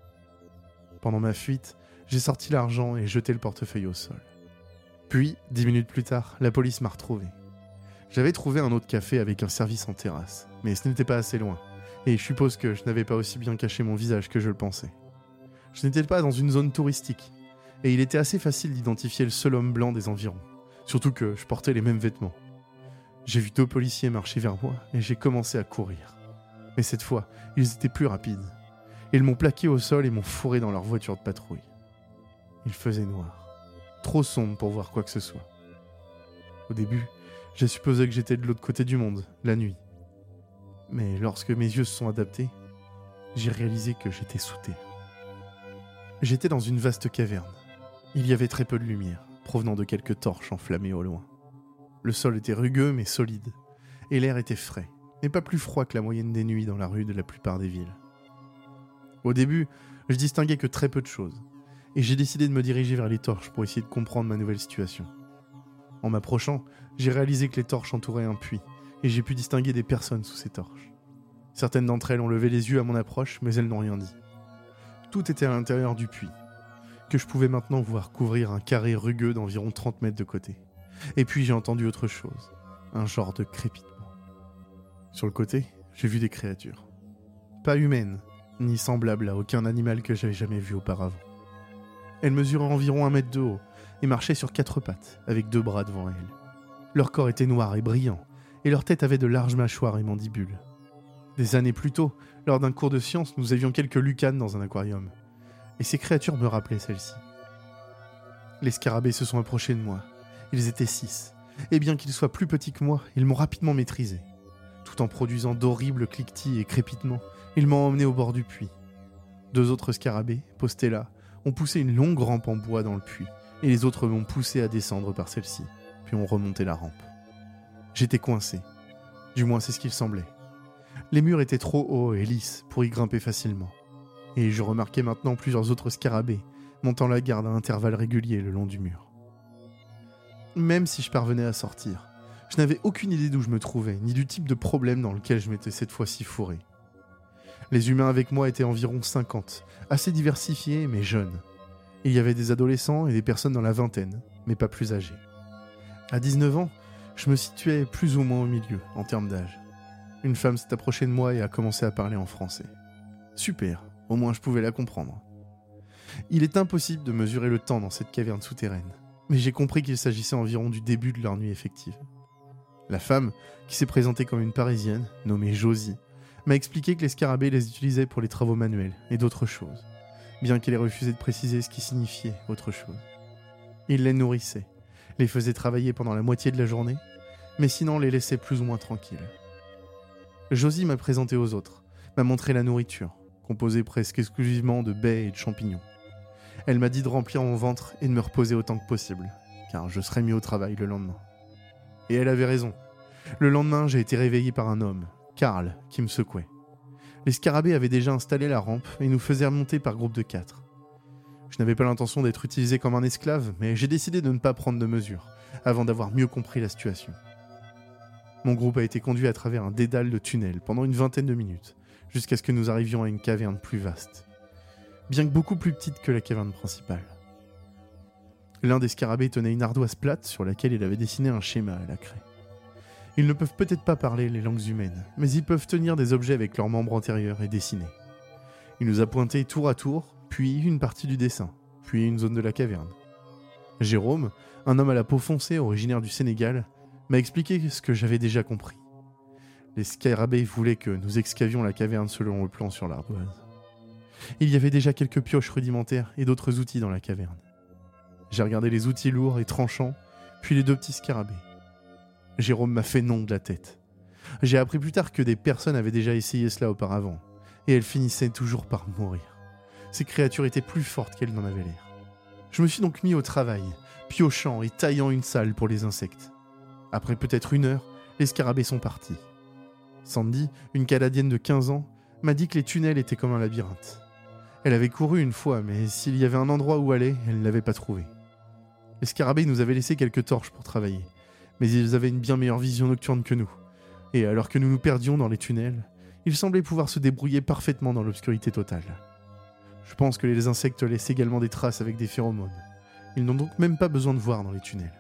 Pendant ma fuite, j'ai sorti l'argent et jeté le portefeuille au sol. Puis, dix minutes plus tard, la police m'a retrouvé. J'avais trouvé un autre café avec un service en terrasse, mais ce n'était pas assez loin, et je suppose que je n'avais pas aussi bien caché mon visage que je le pensais. Je n'étais pas dans une zone touristique, et il était assez facile d'identifier le seul homme blanc des environs, surtout que je portais les mêmes vêtements. J'ai vu deux policiers marcher vers moi, et j'ai commencé à courir. Mais cette fois, ils étaient plus rapides. Ils m'ont plaqué au sol et m'ont fourré dans leur voiture de patrouille. Il faisait noir, trop sombre pour voir quoi que ce soit. Au début, j'ai supposé que j'étais de l'autre côté du monde, la nuit. Mais lorsque mes yeux se sont adaptés, j'ai réalisé que j'étais sous terre. J'étais dans une vaste caverne. Il y avait très peu de lumière, provenant de quelques torches enflammées au loin. Le sol était rugueux mais solide, et l'air était frais, mais pas plus froid que la moyenne des nuits dans la rue de la plupart des villes. Au début, je distinguais que très peu de choses, et j'ai décidé de me diriger vers les torches pour essayer de comprendre ma nouvelle situation. En m'approchant, j'ai réalisé que les torches entouraient un puits, et j'ai pu distinguer des personnes sous ces torches. Certaines d'entre elles ont levé les yeux à mon approche, mais elles n'ont rien dit. Tout était à l'intérieur du puits, que je pouvais maintenant voir couvrir un carré rugueux d'environ trente mètres de côté. Et puis j'ai entendu autre chose, un genre de crépitement. Sur le côté, j'ai vu des créatures. Pas humaines, ni semblables à aucun animal que j'avais jamais vu auparavant. Elles mesuraient environ un mètre de haut et marchaient sur quatre pattes, avec deux bras devant elles. Leur corps était noir et brillant, et leur tête avait de larges mâchoires et mandibules. Des années plus tôt, lors d'un cours de sciences, nous avions quelques lucanes dans un aquarium, et ces créatures me rappelaient celles-ci. Les scarabées se sont approchés de moi. Ils étaient six, et bien qu'ils soient plus petits que moi, ils m'ont rapidement maîtrisé. Tout en produisant d'horribles cliquetis et crépitements, ils m'ont emmené au bord du puits. Deux autres scarabées, postés là, ont poussé une longue rampe en bois dans le puits, et les autres m'ont poussé à descendre par celle-ci, puis ont remonté la rampe. J'étais coincé. Du moins c'est ce qu'il semblait. Les murs étaient trop hauts et lisses pour y grimper facilement. Et je remarquais maintenant plusieurs autres scarabées, montant la garde à intervalles réguliers le long du mur. Même si je parvenais à sortir, je n'avais aucune idée d'où je me trouvais, ni du type de problème dans lequel je m'étais cette fois-ci fourré. Les humains avec moi étaient environ cinquante, assez diversifiés mais jeunes. Il y avait des adolescents et des personnes dans la vingtaine, mais pas plus âgées. À dix-neuf ans, je me situais plus ou moins au milieu, en termes d'âge. Une femme s'est approchée de moi et a commencé à parler en français. Super, au moins je pouvais la comprendre. Il est impossible de mesurer le temps dans cette caverne souterraine, mais j'ai compris qu'il s'agissait environ du début de leur nuit effective. La femme, qui s'est présentée comme une Parisienne, nommée Josie, m'a expliqué que les scarabées les utilisaient pour les travaux manuels et d'autres choses, bien qu'elle ait refusé de préciser ce qui signifiait autre chose. Ils les nourrissaient, les faisaient travailler pendant la moitié de la journée, mais sinon les laissaient plus ou moins tranquilles. Josie m'a présenté aux autres, m'a montré la nourriture, composée presque exclusivement de baies et de champignons. Elle m'a dit de remplir mon ventre et de me reposer autant que possible, car je serais mis au travail le lendemain. Et elle avait raison. Le lendemain, j'ai été réveillé par un homme, Karl, qui me secouait. Les scarabées avaient déjà installé la rampe et nous faisaient remonter par groupe de quatre. Je n'avais pas l'intention d'être utilisé comme un esclave, mais j'ai décidé de ne pas prendre de mesures, avant d'avoir mieux compris la situation. Mon groupe a été conduit à travers un dédale de tunnels pendant une vingtaine de minutes, jusqu'à ce que nous arrivions à une caverne plus vaste, bien que beaucoup plus petite que la caverne principale. L'un des scarabées tenait une ardoise plate sur laquelle il avait dessiné un schéma à la craie. Ils ne peuvent peut-être pas parler les langues humaines, mais ils peuvent tenir des objets avec leurs membres antérieurs et dessiner. Il nous a pointé tour à tour, puis une partie du dessin, puis une zone de la caverne. Jérôme, un homme à la peau foncée originaire du Sénégal, m'a expliqué ce que j'avais déjà compris. Les scarabées voulaient que nous excavions la caverne selon le plan sur l'ardoise. Il y avait déjà quelques pioches rudimentaires et d'autres outils dans la caverne. J'ai regardé les outils lourds et tranchants, puis les deux petits scarabées. Jérôme m'a fait non de la tête. J'ai appris plus tard que des personnes avaient déjà essayé cela auparavant, et elles finissaient toujours par mourir. Ces créatures étaient plus fortes qu'elles n'en avaient l'air. Je me suis donc mis au travail, piochant et taillant une salle pour les insectes. Après peut-être une heure, les scarabées sont partis. Sandy, une Canadienne de quinze ans, m'a dit que les tunnels étaient comme un labyrinthe. Elle avait couru une fois, mais s'il y avait un endroit où aller, elle ne l'avait pas trouvé. Les scarabées nous avaient laissé quelques torches pour travailler, mais ils avaient une bien meilleure vision nocturne que nous. Et alors que nous nous perdions dans les tunnels, ils semblaient pouvoir se débrouiller parfaitement dans l'obscurité totale. Je pense que les insectes laissent également des traces avec des phéromones. Ils n'ont donc même pas besoin de voir dans les tunnels.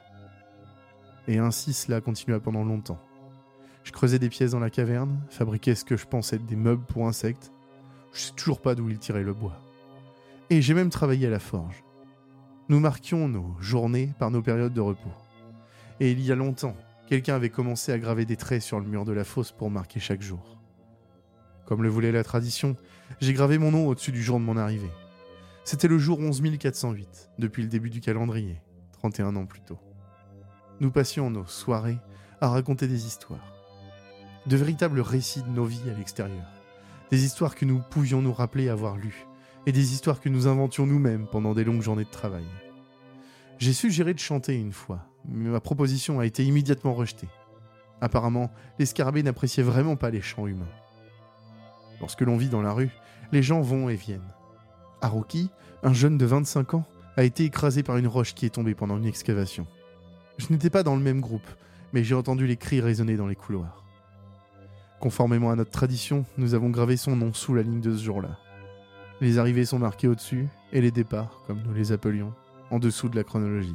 Et ainsi cela continua pendant longtemps. Je creusais des pièces dans la caverne, fabriquais ce que je pensais être des meubles pour insectes. Je sais toujours pas d'où ils tiraient le bois. Et j'ai même travaillé à la forge. Nous marquions nos journées par nos périodes de repos. Et il y a longtemps, quelqu'un avait commencé à graver des traits sur le mur de la fosse pour marquer chaque jour. Comme le voulait la tradition, j'ai gravé mon nom au-dessus du jour de mon arrivée. C'était le jour onze mille quatre cent huit, depuis le début du calendrier, trente et un ans plus tôt. Nous passions nos soirées à raconter des histoires. De véritables récits de nos vies à l'extérieur. Des histoires que nous pouvions nous rappeler avoir lues, et des histoires que nous inventions nous-mêmes pendant des longues journées de travail. J'ai suggéré de chanter une fois, mais ma proposition a été immédiatement rejetée. Apparemment, les scarabées n'appréciaient vraiment pas les chants humains. Lorsque l'on vit dans la rue, les gens vont et viennent. Haruki, un jeune de vingt-cinq ans, a été écrasé par une roche qui est tombée pendant une excavation. Je n'étais pas dans le même groupe, mais j'ai entendu les cris résonner dans les couloirs. Conformément à notre tradition, nous avons gravé son nom sous la ligne de ce jour-là. Les arrivées sont marquées au-dessus, et les départs, comme nous les appelions, en dessous de la chronologie.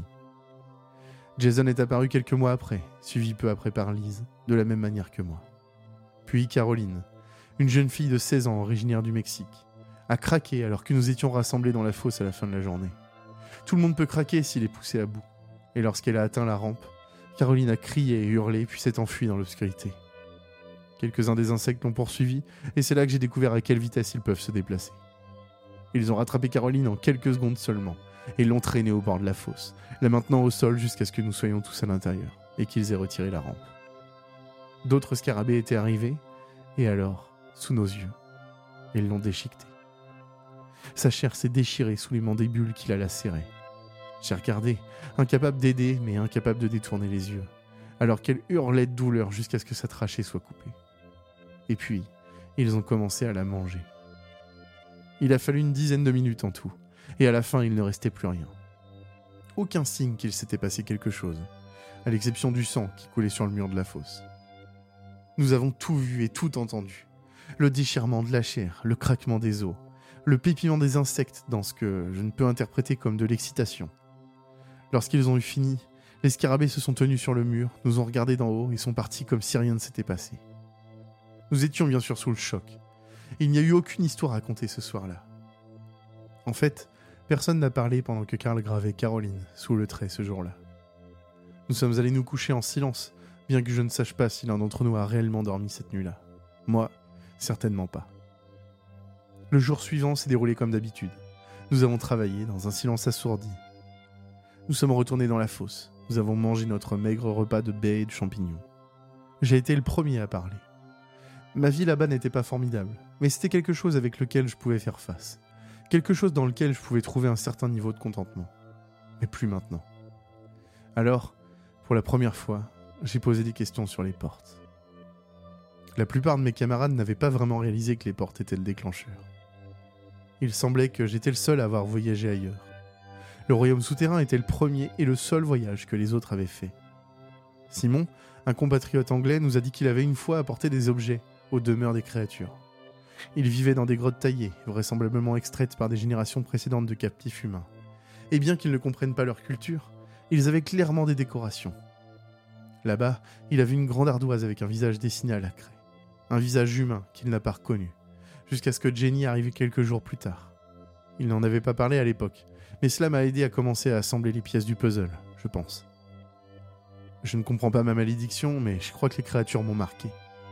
Jason est apparu quelques mois après, suivi peu après par Lise, de la même manière que moi. Puis Caroline, une jeune fille de seize ans originaire du Mexique, a craqué alors que nous étions rassemblés dans la fosse à la fin de la journée. Tout le monde peut craquer s'il est poussé à bout. Et lorsqu'elle a atteint la rampe, Caroline a crié et hurlé puis s'est enfuie dans l'obscurité. Quelques-uns des insectes l'ont poursuivi et c'est là que j'ai découvert à quelle vitesse ils peuvent se déplacer. Ils ont rattrapé Caroline en quelques secondes seulement et l'ont traînée au bord de la fosse, la maintenant au sol jusqu'à ce que nous soyons tous à l'intérieur et qu'ils aient retiré la rampe. D'autres scarabées étaient arrivés et alors, sous nos yeux, ils l'ont déchiquetée. Sa chair s'est déchirée sous les mandibules qui la lacéraient. J'ai regardé, incapable d'aider mais incapable de détourner les yeux, alors qu'elle hurlait de douleur jusqu'à ce que sa trachée soit coupée. Et puis, ils ont commencé à la manger. Il a fallu une dizaine de minutes en tout, et à la fin, il ne restait plus rien. Aucun signe qu'il s'était passé quelque chose, à l'exception du sang qui coulait sur le mur de la fosse. Nous avons tout vu et tout entendu. Le déchirement de la chair, le craquement des os, le pépiment des insectes dans ce que je ne peux interpréter comme de l'excitation. Lorsqu'ils ont eu fini, les scarabées se sont tenus sur le mur, nous ont regardés d'en haut et sont partis comme si rien ne s'était passé. Nous étions bien sûr sous le choc. Il n'y a eu aucune histoire à raconter ce soir-là. En fait, personne n'a parlé pendant que Karl gravait Caroline sous le trait ce jour-là. Nous sommes allés nous coucher en silence, bien que je ne sache pas si l'un d'entre nous a réellement dormi cette nuit-là. Moi, certainement pas. Le jour suivant s'est déroulé comme d'habitude. Nous avons travaillé dans un silence assourdi. Nous sommes retournés dans la fosse. Nous avons mangé notre maigre repas de baies et de champignons. J'ai été le premier à parler. Ma vie là-bas n'était pas formidable, mais c'était quelque chose avec lequel je pouvais faire face. Quelque chose dans lequel je pouvais trouver un certain niveau de contentement. Mais plus maintenant. Alors, pour la première fois, j'ai posé des questions sur les portes. La plupart de mes camarades n'avaient pas vraiment réalisé que les portes étaient le déclencheur. Il semblait que j'étais le seul à avoir voyagé ailleurs. Le royaume souterrain était le premier et le seul voyage que les autres avaient fait. Simon, un compatriote anglais, nous a dit qu'il avait une fois apporté des objets aux demeures des créatures. Il vivait dans des grottes taillées, vraisemblablement extraites par des générations précédentes de captifs humains. Et bien qu'ils ne comprennent pas leur culture, ils avaient clairement des décorations. Là-bas, il avait une grande ardoise avec un visage dessiné à la craie. Un visage humain qu'il n'a pas reconnu, jusqu'à ce que Jenny arrive quelques jours plus tard. Il n'en avait pas parlé à l'époque, mais cela m'a aidé à commencer à assembler les pièces du puzzle, je pense. Je ne comprends pas ma malédiction, mais je crois que les créatures m'ont marqué.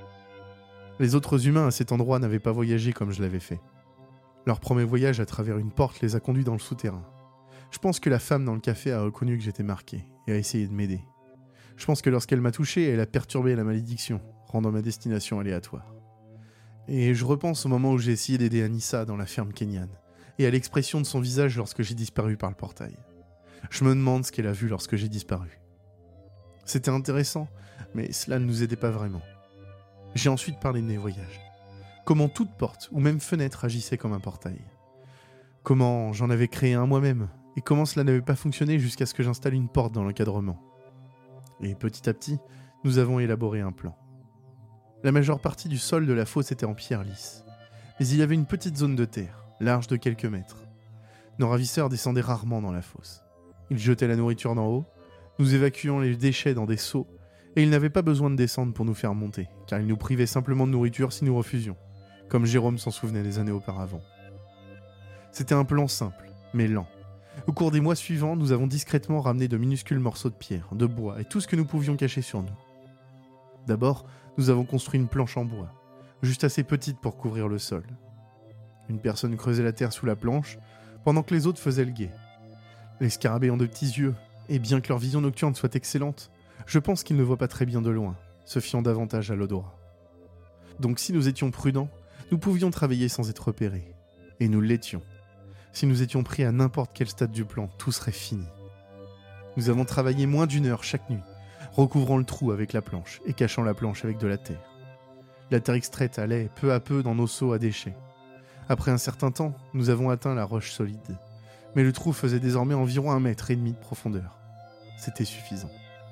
Les autres humains à cet endroit n'avaient pas voyagé comme je l'avais fait. Leur premier voyage à travers une porte les a conduits dans le souterrain. Je pense que la femme dans le café a reconnu que j'étais marqué et a essayé de m'aider. Je pense que lorsqu'elle m'a touché, elle a perturbé la malédiction, rendant ma destination aléatoire. Et je repense au moment où j'ai essayé d'aider Anissa dans la ferme kenyane, et à l'expression de son visage lorsque j'ai disparu par le portail. Je me demande ce qu'elle a vu lorsque j'ai disparu. C'était intéressant, mais cela ne nous aidait pas vraiment. J'ai ensuite parlé de mes voyages. Comment toute porte, ou même fenêtre, agissait comme un portail. Comment j'en avais créé un moi-même, et comment cela n'avait pas fonctionné jusqu'à ce que j'installe une porte dans l'encadrement. Et petit à petit, nous avons élaboré un plan. La majeure partie du sol de la fosse était en pierre lisse, mais il y avait une petite zone de terre, large de quelques mètres. Nos ravisseurs descendaient rarement dans la fosse. Ils jetaient la nourriture d'en haut, nous évacuions les déchets dans des seaux, et ils n'avaient pas besoin de descendre pour nous faire monter, car ils nous privaient simplement de nourriture si nous refusions, comme Jérôme s'en souvenait des années auparavant. C'était un plan simple, mais lent. Au cours des mois suivants, nous avons discrètement ramené de minuscules morceaux de pierre, de bois et tout ce que nous pouvions cacher sur nous. D'abord, nous avons construit une planche en bois, juste assez petite pour couvrir le sol. Une personne creusait la terre sous la planche, pendant que les autres faisaient le guet. Les scarabées ont de petits yeux, et bien que leur vision nocturne soit excellente, je pense qu'ils ne voient pas très bien de loin, se fiant davantage à l'odorat. Donc si nous étions prudents, nous pouvions travailler sans être repérés. Et nous l'étions. Si nous étions pris à n'importe quel stade du plan, tout serait fini. Nous avons travaillé moins d'une heure chaque nuit, recouvrant le trou avec la planche et cachant la planche avec de la terre. La terre extraite allait peu à peu dans nos seaux à déchets. Après un certain temps, nous avons atteint la roche solide. Mais le trou faisait désormais environ un mètre et demi de profondeur. C'était suffisant.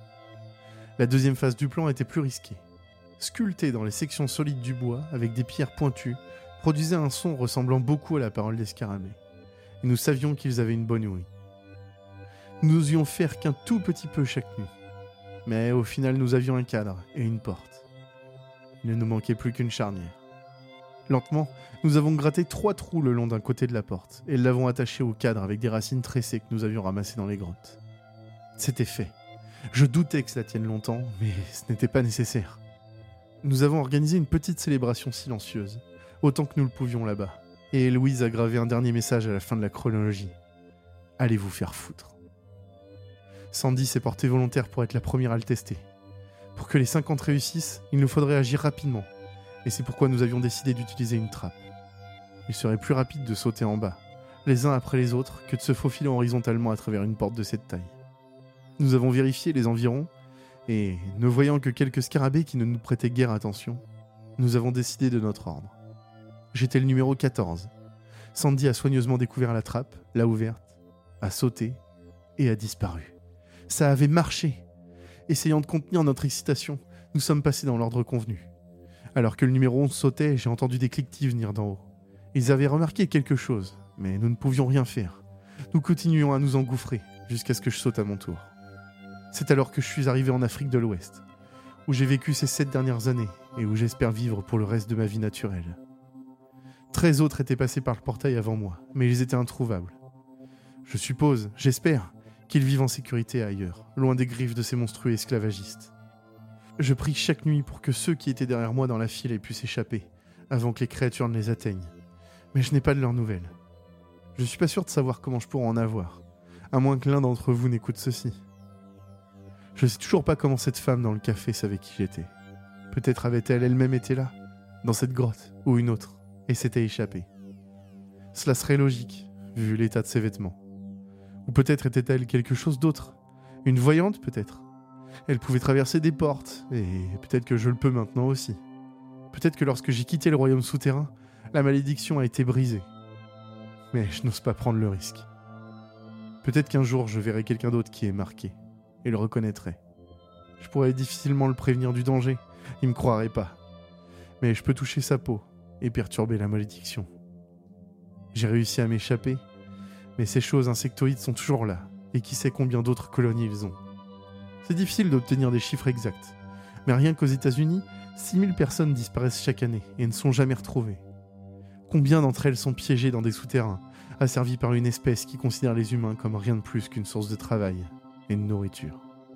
La deuxième phase du plan était plus risquée. Sculpté dans les sections solides du bois, avec des pierres pointues, produisait un son ressemblant beaucoup à la parole des scarabées. Et nous savions qu'ils avaient une bonne ouïe. Nous n'osions faire qu'un tout petit peu chaque nuit. Mais au final, nous avions un cadre et une porte. Il ne nous manquait plus qu'une charnière. Lentement, nous avons gratté trois trous le long d'un côté de la porte et l'avons attaché au cadre avec des racines tressées que nous avions ramassées dans les grottes. C'était fait. Je doutais que cela tienne longtemps, mais ce n'était pas nécessaire. Nous avons organisé une petite célébration silencieuse, autant que nous le pouvions là-bas, et Louise a gravé un dernier message à la fin de la chronologie. « Allez vous faire foutre ». Sandy s'est portée volontaire pour être la première à le tester. Pour que les cinquante réussissent, il nous faudrait agir rapidement, et c'est pourquoi nous avions décidé d'utiliser une trappe. Il serait plus rapide de sauter en bas, les uns après les autres, que de se faufiler horizontalement à travers une porte de cette taille. Nous avons vérifié les environs, et, ne voyant que quelques scarabées qui ne nous prêtaient guère attention, nous avons décidé de notre ordre. J'étais le numéro quatorze. Sandy a soigneusement découvert la trappe, l'a ouverte, a sauté, et a disparu. Ça avait marché. Essayant de contenir notre excitation, nous sommes passés dans l'ordre convenu. Alors que le numéro onze sautait, j'ai entendu des cliquetis venir d'en haut. Ils avaient remarqué quelque chose, mais nous ne pouvions rien faire. Nous continuions à nous engouffrer, jusqu'à ce que je saute à mon tour. C'est alors que je suis arrivé en Afrique de l'Ouest, où j'ai vécu ces sept dernières années, et où j'espère vivre pour le reste de ma vie naturelle. Treize autres étaient passés par le portail avant moi, mais ils étaient introuvables. Je suppose, j'espère, qu'ils vivent en sécurité ailleurs, loin des griffes de ces monstrueux esclavagistes. Je prie chaque nuit pour que ceux qui étaient derrière moi dans la file aient pu s'échapper, avant que les créatures ne les atteignent. Mais je n'ai pas de leurs nouvelles. Je suis pas sûr de savoir comment je pourrais en avoir, à moins que l'un d'entre vous n'écoute ceci. Je sais toujours pas comment cette femme dans le café savait qui j'étais. Peut-être avait-elle elle-même été là, dans cette grotte, ou une autre, et s'était échappée. Cela serait logique, vu l'état de ses vêtements. Ou peut-être était-elle quelque chose d'autre. Une voyante, peut-être. Elle pouvait traverser des portes, et peut-être que je le peux maintenant aussi. Peut-être que lorsque j'ai quitté le royaume souterrain, la malédiction a été brisée. Mais je n'ose pas prendre le risque. Peut-être qu'un jour je verrai quelqu'un d'autre qui est marqué, et le reconnaîtrai. Je pourrais difficilement le prévenir du danger, il me croirait pas. Mais je peux toucher sa peau, et perturber la malédiction. J'ai réussi à m'échapper, mais ces choses insectoïdes sont toujours là, et qui sait combien d'autres colonies ils ont. C'est difficile d'obtenir des chiffres exacts, mais rien qu'aux États-Unis, six mille personnes disparaissent chaque année et ne sont jamais retrouvées. Combien d'entre elles sont piégées dans des souterrains, asservies par une espèce qui considère les humains comme rien de plus qu'une source de travail et de nourriture.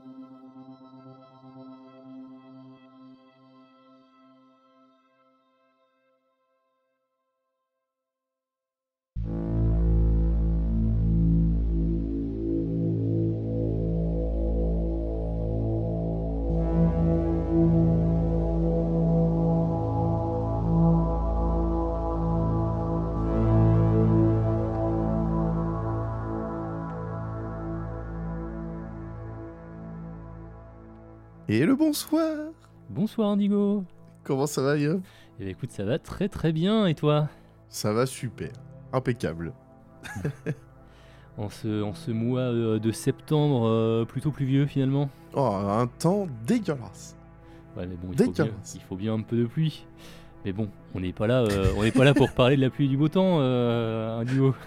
Et le bonsoir. Bonsoir Indigo. Comment ça va, Yop? Eh bien, écoute, ça va très très bien, et toi? Ça va super, impeccable. en, ce, en ce mois euh, de septembre euh, plutôt pluvieux finalement. Oh, un temps dégueulasse. Ouais, mais bon, il faut, bien, Dégueulasse. il faut bien un peu de pluie. Mais bon, on n'est pas là, euh, on n'est pas là pour parler de la pluie et du beau temps, euh, Indigo.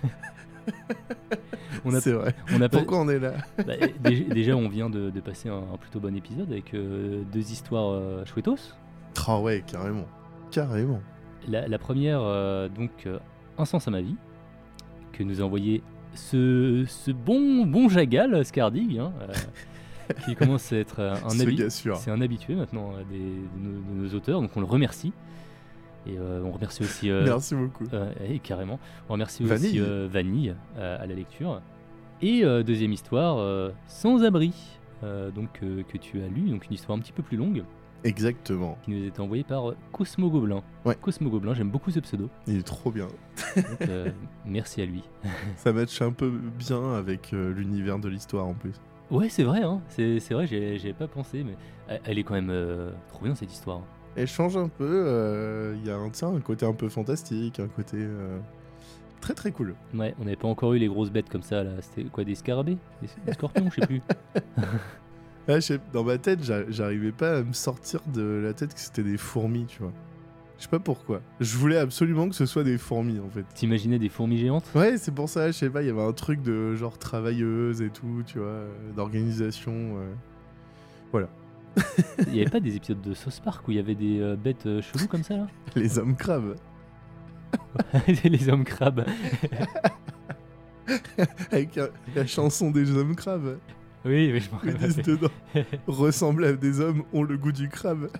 On a, C'est vrai. On a pas- Pourquoi on est là? Bah, dé- déjà, on vient de, de passer un, un plutôt bon épisode avec euh, deux histoires euh, chouettos. Ah ouais, carrément. Carrément. La, la première, euh, donc, euh, Un sens à ma vie, que nous a envoyé ce, ce bon, bon Jagal, Scardig, hein, euh, qui commence à être euh, un, Ce habi- gars sûr. c'est un habitué maintenant euh, des, de, nos, de nos auteurs, donc on le remercie. Et euh, on remercie aussi... euh, Merci beaucoup. Euh, et carrément. On remercie Vanille. aussi euh, Vanille euh, à la lecture. Et euh, deuxième histoire, euh, Sans abri, euh, donc, euh, que tu as lu, donc une histoire un petit peu plus longue, Exactement. qui nous a été envoyée par euh, Cosmo Gobelin. Ouais. Cosmo Gobelin, j'aime beaucoup ce pseudo. Il est trop bien. Donc, euh, merci à lui. Ça matche un peu bien avec euh, l'univers de l'histoire en plus. Ouais, c'est vrai, hein, c'est, c'est vrai, j'y j'y avais pas pensé, mais elle, elle est quand même euh, trop bien cette histoire. Elle change un peu, euh, il y a un, tiens, un côté un peu fantastique, un côté euh, très très cool. Ouais, on n'avait pas encore eu les grosses bêtes comme ça, là. C'était quoi, des scarabées? Des, des scorpions, je sais plus. Ah, je sais- dans ma tête, j'a- j'arrivais pas à me sortir de la tête que c'était des fourmis, tu vois. Je sais pas pourquoi. Je voulais absolument que ce soit des fourmis en fait. T'imaginais des fourmis géantes? Ouais, c'est pour ça, je sais pas, il y avait un truc de genre travailleuse et tout, tu vois, euh, d'organisation. euh. Voilà. Il y avait pas des épisodes de South Park où il y avait des euh, bêtes euh, cheloues comme ça, là? Les hommes crabes. Les hommes crabes. Avec un- la chanson des hommes crabes. Oui, mais je m'en Ils disent rappelle. dedans, ressemblent à des hommes, ont le goût du crabe.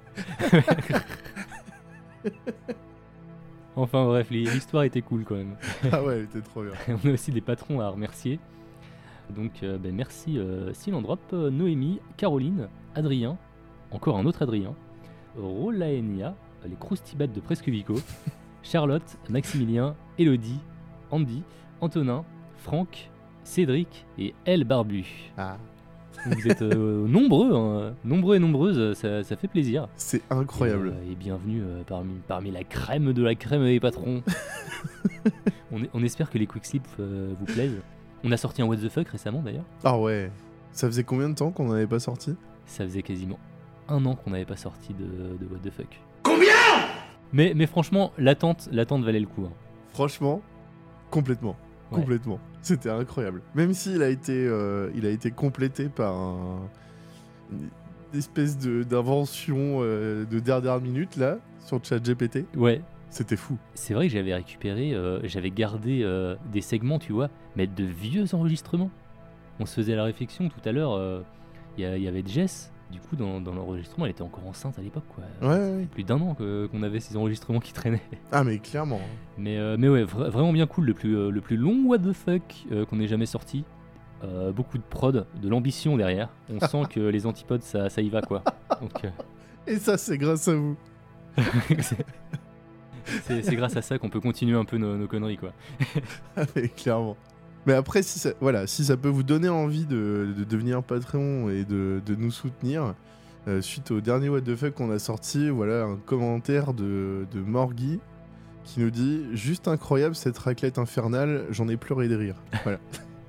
Enfin bref, les- l'histoire était cool quand même. Ah ouais, elle était trop bien. On a aussi des patrons à remercier. Donc euh, ben, merci euh, Silandrop, euh, Noémie, Caroline, Adrien, encore un autre Adrien, Rolaenia, euh, les Croustibates de Presque Vico, Charlotte, Maximilien, Elodie, Andy, Antonin, Franck, Cédric et El Barbu. Ah, Vous êtes euh, nombreux, hein, nombreux et nombreuses, ça, ça fait plaisir. c'est incroyable. Et, euh, et bienvenue euh, parmi, parmi la crème de la crème des patrons. on, est- on espère que les quickslips euh, vous plaisent. On a sorti un What the Fuck récemment d'ailleurs. Ah ouais. Ça faisait combien de temps qu'on n'en avait pas sorti? Ça faisait quasiment un an qu'on n'avait pas sorti de, de What the Fuck. Combien? mais, mais franchement, l'attente, l'attente valait le coup. hein. Franchement, complètement. Ouais. Complètement. C'était incroyable. Même s'il a été, euh, il a été complété par un, une espèce de, d'invention euh, de dernière minute, là, sur ChatGPT. Ouais, C'était fou. c'est vrai que j'avais récupéré, euh, j'avais gardé euh, des segments, tu vois, mais de vieux enregistrements. On se faisait la réflexion tout à l'heure, euh, il y, a- il y avait Jess, du coup, dans, dans l'enregistrement, elle était encore enceinte à l'époque, quoi. Ouais, ouais, ouais. Plus d'un an que- qu'on avait ces enregistrements qui traînaient. Ah, mais clairement. Mais, euh, mais ouais, vra- vraiment bien cool, le plus, euh, le plus long what the fuck euh, qu'on ait jamais sorti. Euh, beaucoup de prod, de l'ambition derrière. On sent que les antipodes, ça, ça y va, quoi. Donc, euh, Et ça, c'est grâce à vous. c'est, c'est- c'est grâce à ça qu'on peut continuer un peu nos, nos conneries, quoi. Ah, mais clairement. Mais après, si ça, voilà, si ça peut vous donner envie de, de devenir Patreon et de, de nous soutenir, euh, suite au dernier What the Fuck qu'on a sorti, voilà un commentaire de, de Morgui qui nous dit « Juste incroyable cette raclette infernale, j'en ai pleuré de rire. » Voilà.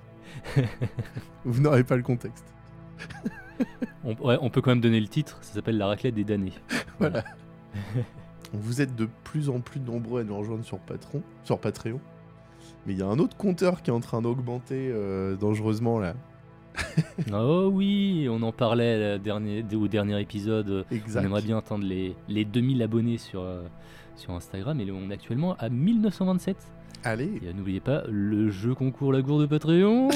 Vous n'aurez pas le contexte. On, ouais, on peut quand même donner le titre, ça s'appelle La raclette des damnés. Voilà. Vous êtes de plus en plus nombreux à nous rejoindre sur Patreon, sur Patreon. Mais il y a un autre compteur qui est en train d'augmenter euh, dangereusement là. Oh oui, on en parlait la dernier- au dernier épisode. Exact. On aimerait bien atteindre les, les deux mille abonnés sur, euh, sur Instagram et on est actuellement à mille neuf cent vingt-sept. Allez, Et euh, n'oubliez pas le jeu concours La Gourde de Patreon.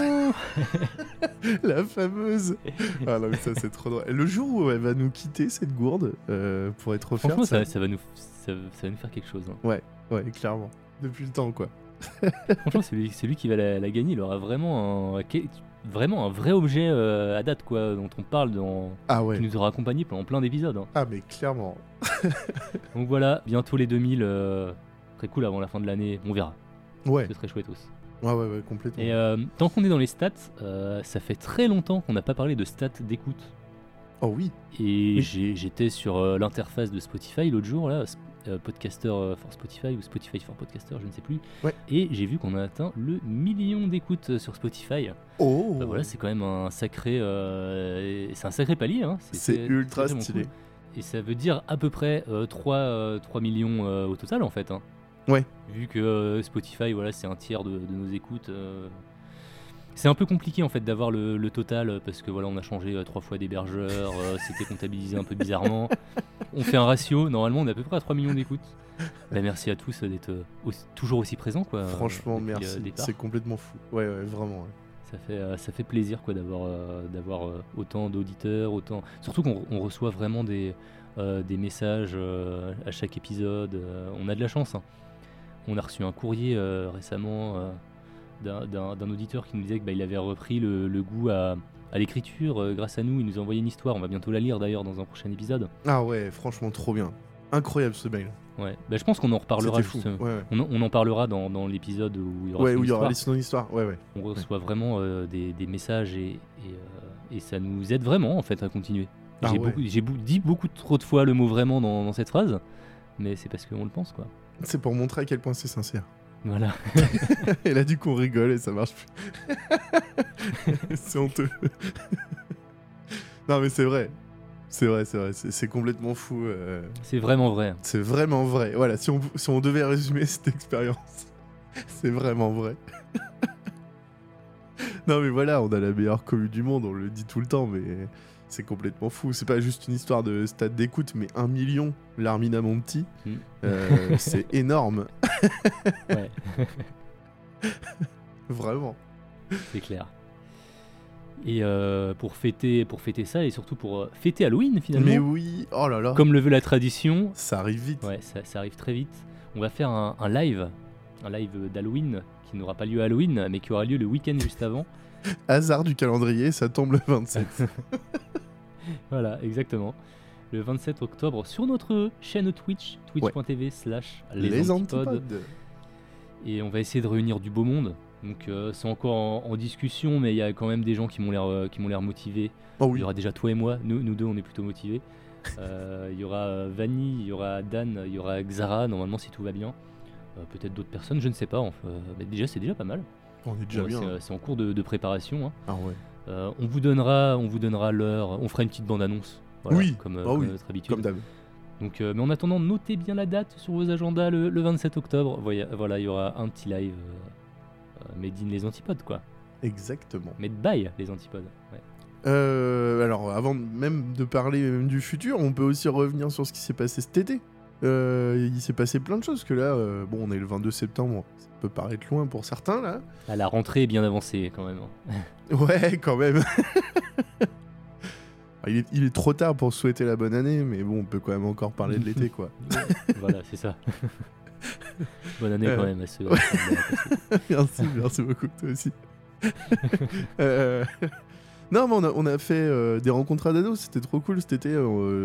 la fameuse. Ah non, mais ça c'est trop drôle. Le jour où elle va nous quitter cette gourde euh, pour être offerte, Franchement, ça... ça, ça va nous, ça, ça va nous faire quelque chose. hein. ouais, clairement. Depuis le temps quoi. Franchement, celui, celui qui va la, la gagner, il aura vraiment un, quel- vraiment un vrai objet euh, à date, quoi, dont on parle, dans, Ah ouais. qui nous aura accompagné pendant plein d'épisodes. hein. Ah mais clairement. Donc voilà, bientôt les deux mille. Euh, très cool avant la fin de l'année, on verra. Ouais. Ce serait chouette aussi. Ouais ouais ouais complètement. Et euh, tant qu'on est dans les stats, euh, ça fait très longtemps qu'on n'a pas parlé de stats d'écoute. Oh oui. Et Oui. j'ai- j'étais sur euh, l'interface de Spotify l'autre jour, là, sp- euh, Podcaster euh, for Spotify ou Spotify for Podcaster, je ne sais plus. Ouais. Et j'ai vu qu'on a atteint le million d'écoutes euh, sur Spotify. Oh. Bah voilà, c'est quand même un sacré, euh, c'est un sacré palier. Hein. C'est ultra vraiment stylé. cool. Et ça veut dire à peu près euh, trois, euh, trois millions euh, au total en fait. hein. Ouais. Vu que euh, Spotify, voilà, c'est un tiers de, de nos écoutes. euh, C'est un peu compliqué en fait d'avoir le, le total euh, parce que voilà, on a changé euh, trois fois d'hébergeur, euh, c'était comptabilisé un peu bizarrement. On fait un ratio, normalement on est à peu près à trois millions d'écoutes. Bah, merci à tous euh, d'être euh, aussi- toujours aussi présents quoi. euh, Franchement depuis, euh, merci. le départ. C'est complètement fou. Ouais ouais vraiment. Ouais. Ça fait, euh, ça fait plaisir quoi d'avoir euh, d'avoir euh, autant d'auditeurs, autant. Surtout qu'on on reçoit vraiment des, euh, des messages euh, à chaque épisode. euh, on a de la chance. hein. On a reçu un courrier euh, récemment euh, d'un- d'un d'un auditeur qui nous disait qu'il avait repris le, le goût à, à l'écriture euh, grâce à nous. Il nous a envoyé une histoire. On va bientôt la lire d'ailleurs dans un prochain épisode. Ah ouais franchement trop bien. Incroyable ce mail. Ouais. Bah, je pense qu'on en reparlera. C'était fou. justement. Ouais ouais. On, en- on en parlera dans, dans l'épisode où il y aura Ouais son où il y aura histoire. les histoire. Ouais ouais. On reçoit vraiment euh, des, des messages et, et, euh, et ça nous aide vraiment en fait à continuer. Ah j'ai ouais. beaucoup, j'ai bou- dit beaucoup trop de fois le mot vraiment dans, dans cette phrase, mais c'est parce qu'on le pense quoi. C'est pour montrer à quel point c'est sincère. Voilà. Et là, du coup, on rigole et ça marche plus. C'est honteux. Non, mais c'est vrai. C'est vrai, c'est vrai. C'est c'est complètement fou. euh, C'est vraiment vrai. C'est vraiment vrai. Voilà, si on, si on devait résumer cette expérience, c'est vraiment vrai. Non, mais voilà, on a la meilleure commu du monde, on le dit tout le temps, mais c'est complètement fou. C'est pas juste une histoire de stade d'écoute, mais un million, l'Armina mon petit. Mm. Euh, c'est énorme. Ouais, Vraiment. c'est clair. Et euh, pour fêter, pour fêter ça et surtout pour euh, fêter Halloween finalement, Mais oui, oh là là. comme le veut la tradition, Ça arrive vite. ouais, ça, ça arrive très vite. On va faire un, un live, un live d'Halloween qui n'aura pas lieu à Halloween, mais qui aura lieu le week-end juste avant. Hasard du calendrier, ça tombe le vingt-sept. Voilà, exactement. Le vingt-sept octobre sur notre chaîne Twitch, twitch.tv slash les Les antipodes. antipodes. Et on va essayer de réunir du beau monde. Donc euh, c'est encore en, en discussion, mais il y a quand même des gens qui m'ont l'air euh, qui m'ont l'air motivés. Oh Il oui. y aura déjà toi et moi, nous, nous deux on est plutôt motivés. Euh, il y aura euh, Vanny, il y aura Dan, il y aura Xara, normalement si tout va bien. Euh, peut-être d'autres personnes, je ne sais pas. Enfin, mais déjà c'est déjà pas mal. On est déjà Ouais, bien. c'est, hein. euh, c'est en cours de, de préparation. hein. Ah ouais. Euh, on vous donnera, on vous donnera l'heure. On fera une petite bande annonce. Voilà, Oui, comme, euh, bah comme oui, à notre habitude. Comme d'hab. Donc, euh, mais en attendant, notez bien la date sur vos agendas le, le vingt-sept octobre. Voilà, voilà, il y aura un petit live euh, euh, made in les antipodes, quoi. Exactement. Made by les antipodes. Ouais. Euh, alors, avant même de parler même du futur, on peut aussi revenir sur ce qui s'est passé cet été. Euh, il s'est passé plein de choses, que là, euh, bon, on est le vingt-deux septembre, ça peut paraître loin pour certains, là. Ah, la rentrée est bien avancée, quand même. Ouais, quand même. il, est, il est trop tard pour souhaiter la bonne année, mais bon, on peut quand même encore parler de l'été, quoi. Voilà, c'est ça. Bonne année, Euh, quand même, à ceux... Merci, merci beaucoup, toi aussi. euh... Non, mais on a, on a fait euh, des rencontres à Dado, c'était trop cool cet été. Euh,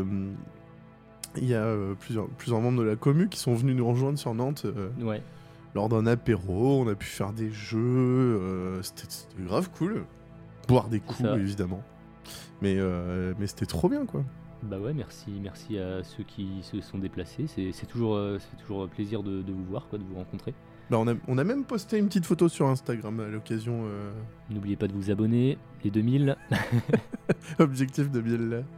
Il y a euh, plusieurs, plusieurs membres de la commu qui sont venus nous rejoindre sur Nantes euh, Ouais. lors d'un apéro. On a pu faire des jeux, euh, c'était, c'était grave cool. Boire des coups, ça. évidemment. Mais, euh, mais c'était trop bien, quoi. Bah ouais, merci, merci à ceux qui se sont déplacés. C'est, c'est toujours, euh, c'est toujours un plaisir de, de vous voir, quoi, de vous rencontrer. Bah, on, a, on a même posté une petite photo sur Instagram à l'occasion. Euh... N'oubliez pas de vous abonner, les deux mille. Objectif de mille là.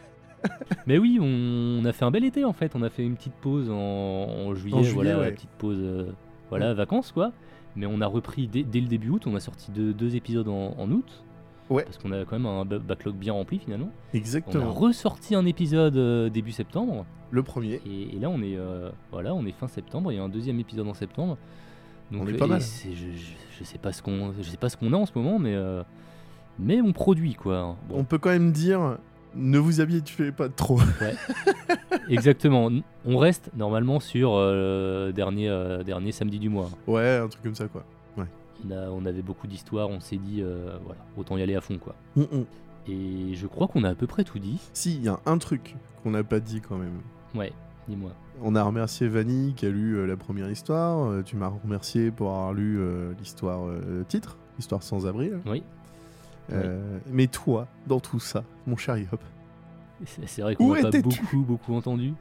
Mais oui, on, on a fait un bel été en fait. On a fait une petite pause en, en juillet, En juillet, voilà, ouais. la petite pause, euh, voilà, vacances quoi. Mais on a repris dès, dès le début août. On a sorti deux, deux épisodes en, en août. Ouais. Parce qu'on a quand même un ba- backlog bien rempli finalement. On a Exactement. ressorti un épisode euh, début septembre. Le premier. Et, et là, on est, euh, voilà, on est fin septembre. Il y a un deuxième épisode en septembre. Donc, On est euh, pas et mal. c'est- je, je, je sais pas ce qu'on, je sais pas ce qu'on a en ce moment, mais euh, mais on produit quoi. Bon, On peut quand même dire, ne vous habituez pas trop. exactement. On reste normalement sur euh, dernier euh, dernier samedi du mois. Ouais, un truc comme ça, quoi. On, a, on avait beaucoup d'histoires. On s'est dit, euh, voilà, autant y aller à fond quoi. Mm, mm. Et je crois qu'on a à peu près tout dit. Si, il y a un truc qu'on n'a pas dit quand même. Ouais, dis-moi. On a remercié Vanny qui a lu euh, la première histoire. Euh, tu m'as remercié pour avoir lu euh, l'histoire euh, titre, l'histoire sans abri. là. Oui. Euh, Mais toi, dans tout ça, mon cher Yop, C'est, c'est vrai qu'on Où n'a pas étais-tu beaucoup beaucoup entendu.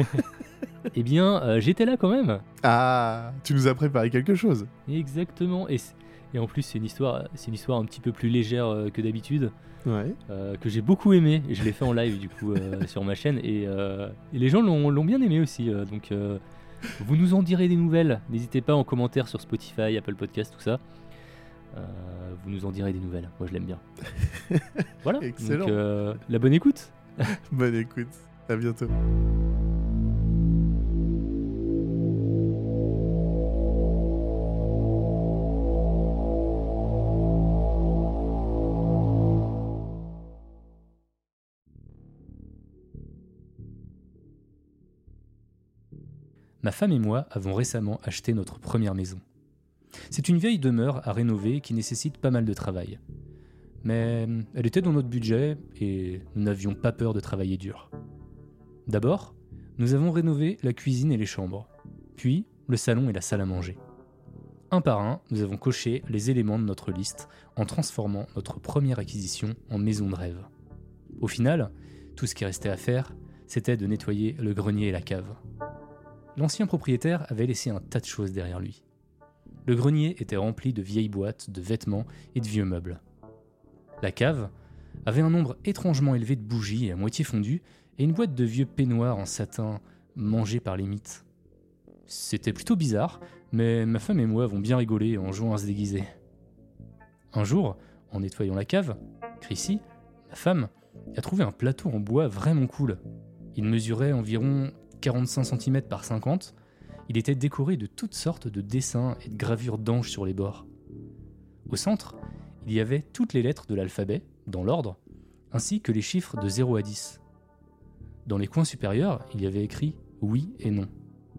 Eh bien, euh, j'étais là quand même. ah, tu nous as préparé quelque chose. Exactement. Et, c- et en plus, c'est une histoire, c'est une histoire un petit peu plus légère euh, que d'habitude, Ouais. euh, que j'ai beaucoup aimé. Et je l'ai fait en live du coup euh, sur ma chaîne et, euh, et les gens l'ont, l'ont bien aimé aussi. euh, donc, euh, vous nous en direz des nouvelles. N'hésitez pas en commentaire sur Spotify, Apple Podcast, tout ça. Euh, vous nous en direz des nouvelles. Moi, je l'aime bien. Voilà. Excellent. Donc, euh, la bonne écoute. Bonne écoute. À bientôt. Ma femme et moi avons récemment acheté notre première maison. C'est une vieille demeure à rénover qui nécessite pas mal de travail. Mais elle était dans notre budget et nous n'avions pas peur de travailler dur. D'abord, nous avons rénové la cuisine et les chambres, puis le salon et la salle à manger. Un par un, nous avons coché les éléments de notre liste en transformant notre première acquisition en maison de rêve. Au final, tout ce qui restait à faire, c'était de nettoyer le grenier et la cave. L'ancien propriétaire avait laissé un tas de choses derrière lui. Le grenier était rempli de vieilles boîtes, de vêtements et de vieux meubles. La cave avait un nombre étrangement élevé de bougies à moitié fondues et une boîte de vieux peignoirs en satin mangés par les mites. C'était plutôt bizarre, mais ma femme et moi avons bien rigolé en jouant à se déguiser. Un jour, en nettoyant la cave, Chrissy, ma femme, a trouvé un plateau en bois vraiment cool. Il mesurait environ quarante-cinq centimètres par cinquante. Il était décoré de toutes sortes de dessins et de gravures d'anges sur les bords. Au centre, il y avait toutes les lettres de l'alphabet, dans l'ordre, ainsi que les chiffres de zéro à dix. Dans les coins supérieurs, il y avait écrit « oui » et « non ».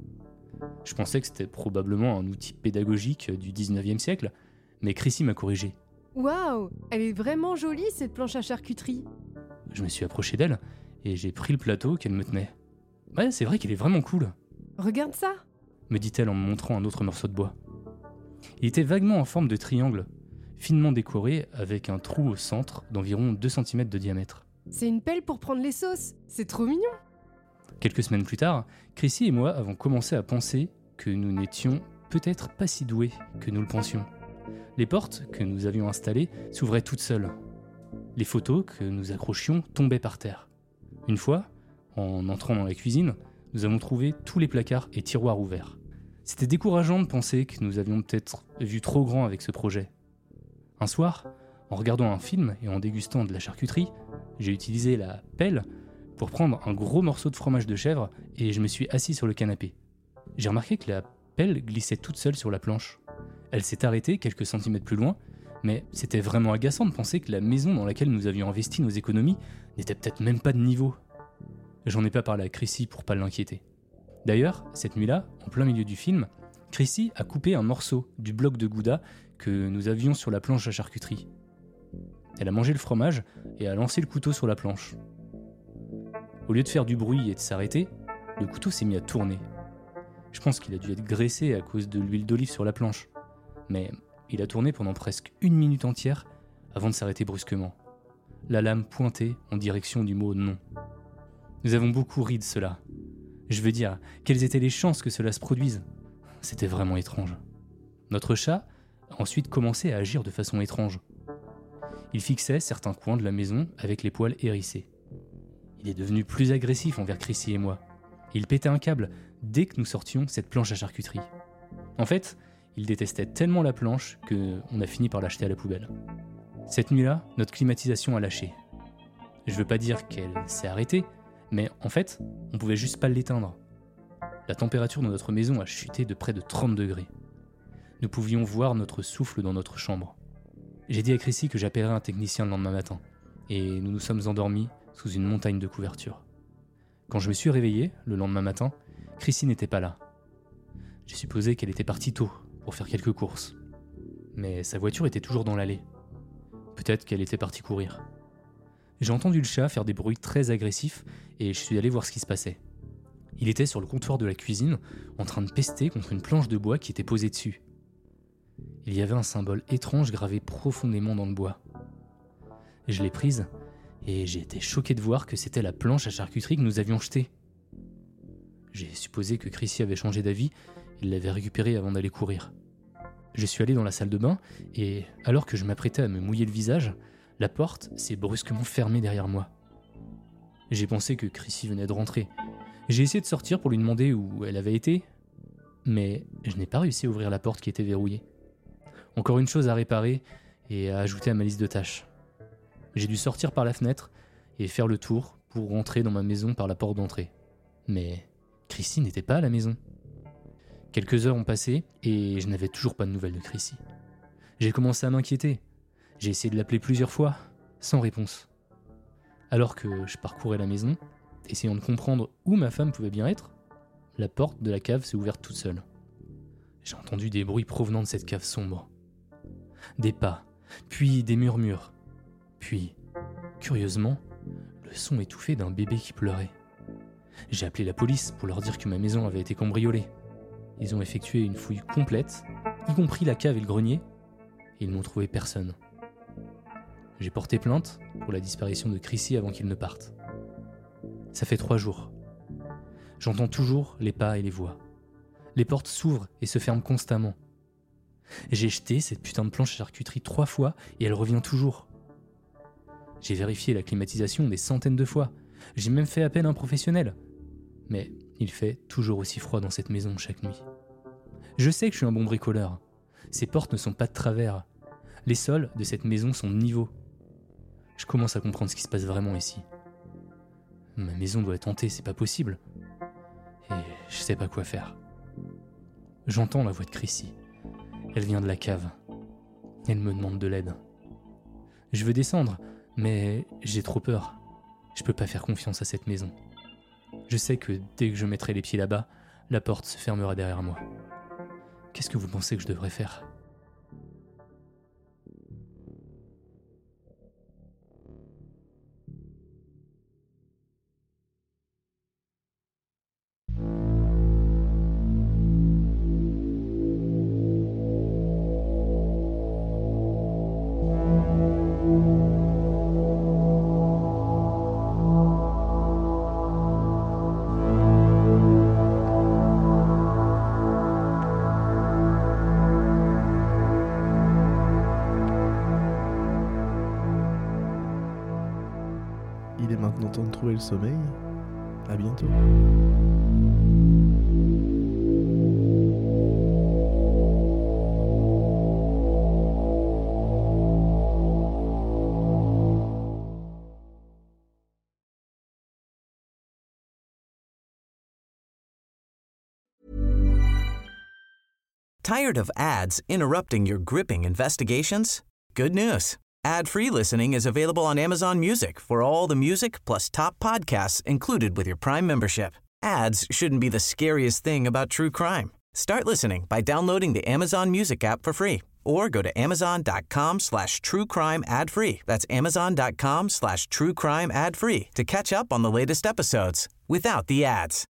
Je pensais que c'était probablement un outil pédagogique du dix-neuvième siècle, mais Chrissy m'a corrigé. Waouh, elle est vraiment jolie cette planche à charcuterie. Je me suis approché d'elle et j'ai pris le plateau qu'elle me tenait. « Ouais, c'est vrai qu'il est vraiment cool », Regarde ça. me dit-elle en me montrant un autre morceau de bois. Il était vaguement en forme de triangle, finement décoré avec un trou au centre d'environ deux centimètres de diamètre. C'est une pelle pour prendre les sauces. C'est trop mignon. Quelques semaines plus tard, Chrissy et moi avons commencé à penser que nous n'étions peut-être pas si doués que nous le pensions. Les portes que nous avions installées s'ouvraient toutes seules. Les photos que nous accrochions tombaient par terre. Une fois, en entrant dans la cuisine, nous avons trouvé tous les placards et tiroirs ouverts. C'était décourageant de penser que nous avions peut-être vu trop grand avec ce projet. Un soir, en regardant un film et en dégustant de la charcuterie, j'ai utilisé la pelle pour prendre un gros morceau de fromage de chèvre et je me suis assis sur le canapé. J'ai remarqué que la pelle glissait toute seule sur la planche. Elle s'est arrêtée quelques centimètres plus loin, mais c'était vraiment agaçant de penser que la maison dans laquelle nous avions investi nos économies n'était peut-être même pas de niveau. J'en ai pas parlé à Chrissy pour pas l'inquiéter. D'ailleurs, cette nuit-là, en plein milieu du film, Chrissy a coupé un morceau du bloc de gouda que nous avions sur la planche à charcuterie. Elle a mangé le fromage et a lancé le couteau sur la planche. Au lieu de faire du bruit et de s'arrêter, le couteau s'est mis à tourner. Je pense qu'il a dû être graissé à cause de l'huile d'olive sur la planche. Mais il a tourné pendant presque une minute entière avant de s'arrêter brusquement. La lame pointée en direction du mot « non ». Nous avons beaucoup ri de cela. Je veux dire, quelles étaient les chances que cela se produise ? C'était vraiment étrange. Notre chat a ensuite commencé à agir de façon étrange. Il fixait certains coins de la maison avec les poils hérissés. Il est devenu plus agressif envers Chrissy et moi. Il pétait un câble dès que nous sortions cette planche à charcuterie. En fait, il détestait tellement la planche qu'on a fini par l'acheter à la poubelle. Cette nuit-là, notre climatisation a lâché. Je veux pas dire qu'elle s'est arrêtée, mais en fait, on pouvait juste pas l'éteindre. La température de notre maison a chuté de près de trente degrés. Nous pouvions voir notre souffle dans notre chambre. J'ai dit à Chrissy que j'appellerais un technicien le lendemain matin, et nous nous sommes endormis sous une montagne de couverture. Quand je me suis réveillé, le lendemain matin, Chrissy n'était pas là. J'ai supposé qu'elle était partie tôt, pour faire quelques courses. Mais sa voiture était toujours dans l'allée. Peut-être qu'elle était partie courir. J'ai entendu le chat faire des bruits très agressifs, et je suis allé voir ce qui se passait. Il était sur le comptoir de la cuisine, en train de pester contre une planche de bois qui était posée dessus. Il y avait un symbole étrange gravé profondément dans le bois. Je l'ai prise, et j'ai été choqué de voir que c'était la planche à charcuterie que nous avions jetée. J'ai supposé que Chrissy avait changé d'avis, il l'avait récupérée avant d'aller courir. Je suis allé dans la salle de bain, et alors que je m'apprêtais à me mouiller le visage, la porte s'est brusquement fermée derrière moi. J'ai pensé que Chrissy venait de rentrer. J'ai essayé de sortir pour lui demander où elle avait été, mais je n'ai pas réussi à ouvrir la porte qui était verrouillée. Encore une chose à réparer et à ajouter à ma liste de tâches. J'ai dû sortir par la fenêtre et faire le tour pour rentrer dans ma maison par la porte d'entrée. Mais Chrissy n'était pas à la maison. Quelques heures ont passé et je n'avais toujours pas de nouvelles de Chrissy. J'ai commencé à m'inquiéter. J'ai essayé de l'appeler plusieurs fois, sans réponse. Alors que je parcourais la maison, essayant de comprendre où ma femme pouvait bien être, la porte de la cave s'est ouverte toute seule. J'ai entendu des bruits provenant de cette cave sombre. Des pas, puis des murmures. Puis, curieusement, le son étouffé d'un bébé qui pleurait. J'ai appelé la police pour leur dire que ma maison avait été cambriolée. Ils ont effectué une fouille complète, y compris la cave et le grenier, et ils n'ont trouvé personne. J'ai porté plainte pour la disparition de Chrissy avant qu'il ne parte. Ça fait trois jours. J'entends toujours les pas et les voix. Les portes s'ouvrent et se ferment constamment. J'ai jeté cette putain de planche à charcuterie trois fois et elle revient toujours. J'ai vérifié la climatisation des centaines de fois. J'ai même fait appel à un professionnel. Mais il fait toujours aussi froid dans cette maison chaque nuit. Je sais que je suis un bon bricoleur. Ces portes ne sont pas de travers. Les sols de cette maison sont de niveau. Je commence à comprendre ce qui se passe vraiment ici. Ma maison doit être hantée, c'est pas possible. Et je sais pas quoi faire. J'entends la voix de Chrissy. Elle vient de la cave. Elle me demande de l'aide. Je veux descendre, mais j'ai trop peur. Je peux pas faire confiance à cette maison. Je sais que dès que je mettrai les pieds là-bas, la porte se fermera derrière moi. Qu'est-ce que vous pensez que je devrais faire ? Il est maintenant temps de trouver le sommeil. À bientôt. Tired of ads interrupting your gripping investigations? Good news. Ad-free listening is available on Amazon Music for all the music plus top podcasts included with your Prime membership. Ads shouldn't be the scariest thing about true crime. Start listening by downloading the Amazon Music app for free or go to amazon.com slash true crime ad free. That's amazon.com slash true crime ad free to catch up on the latest episodes without the ads.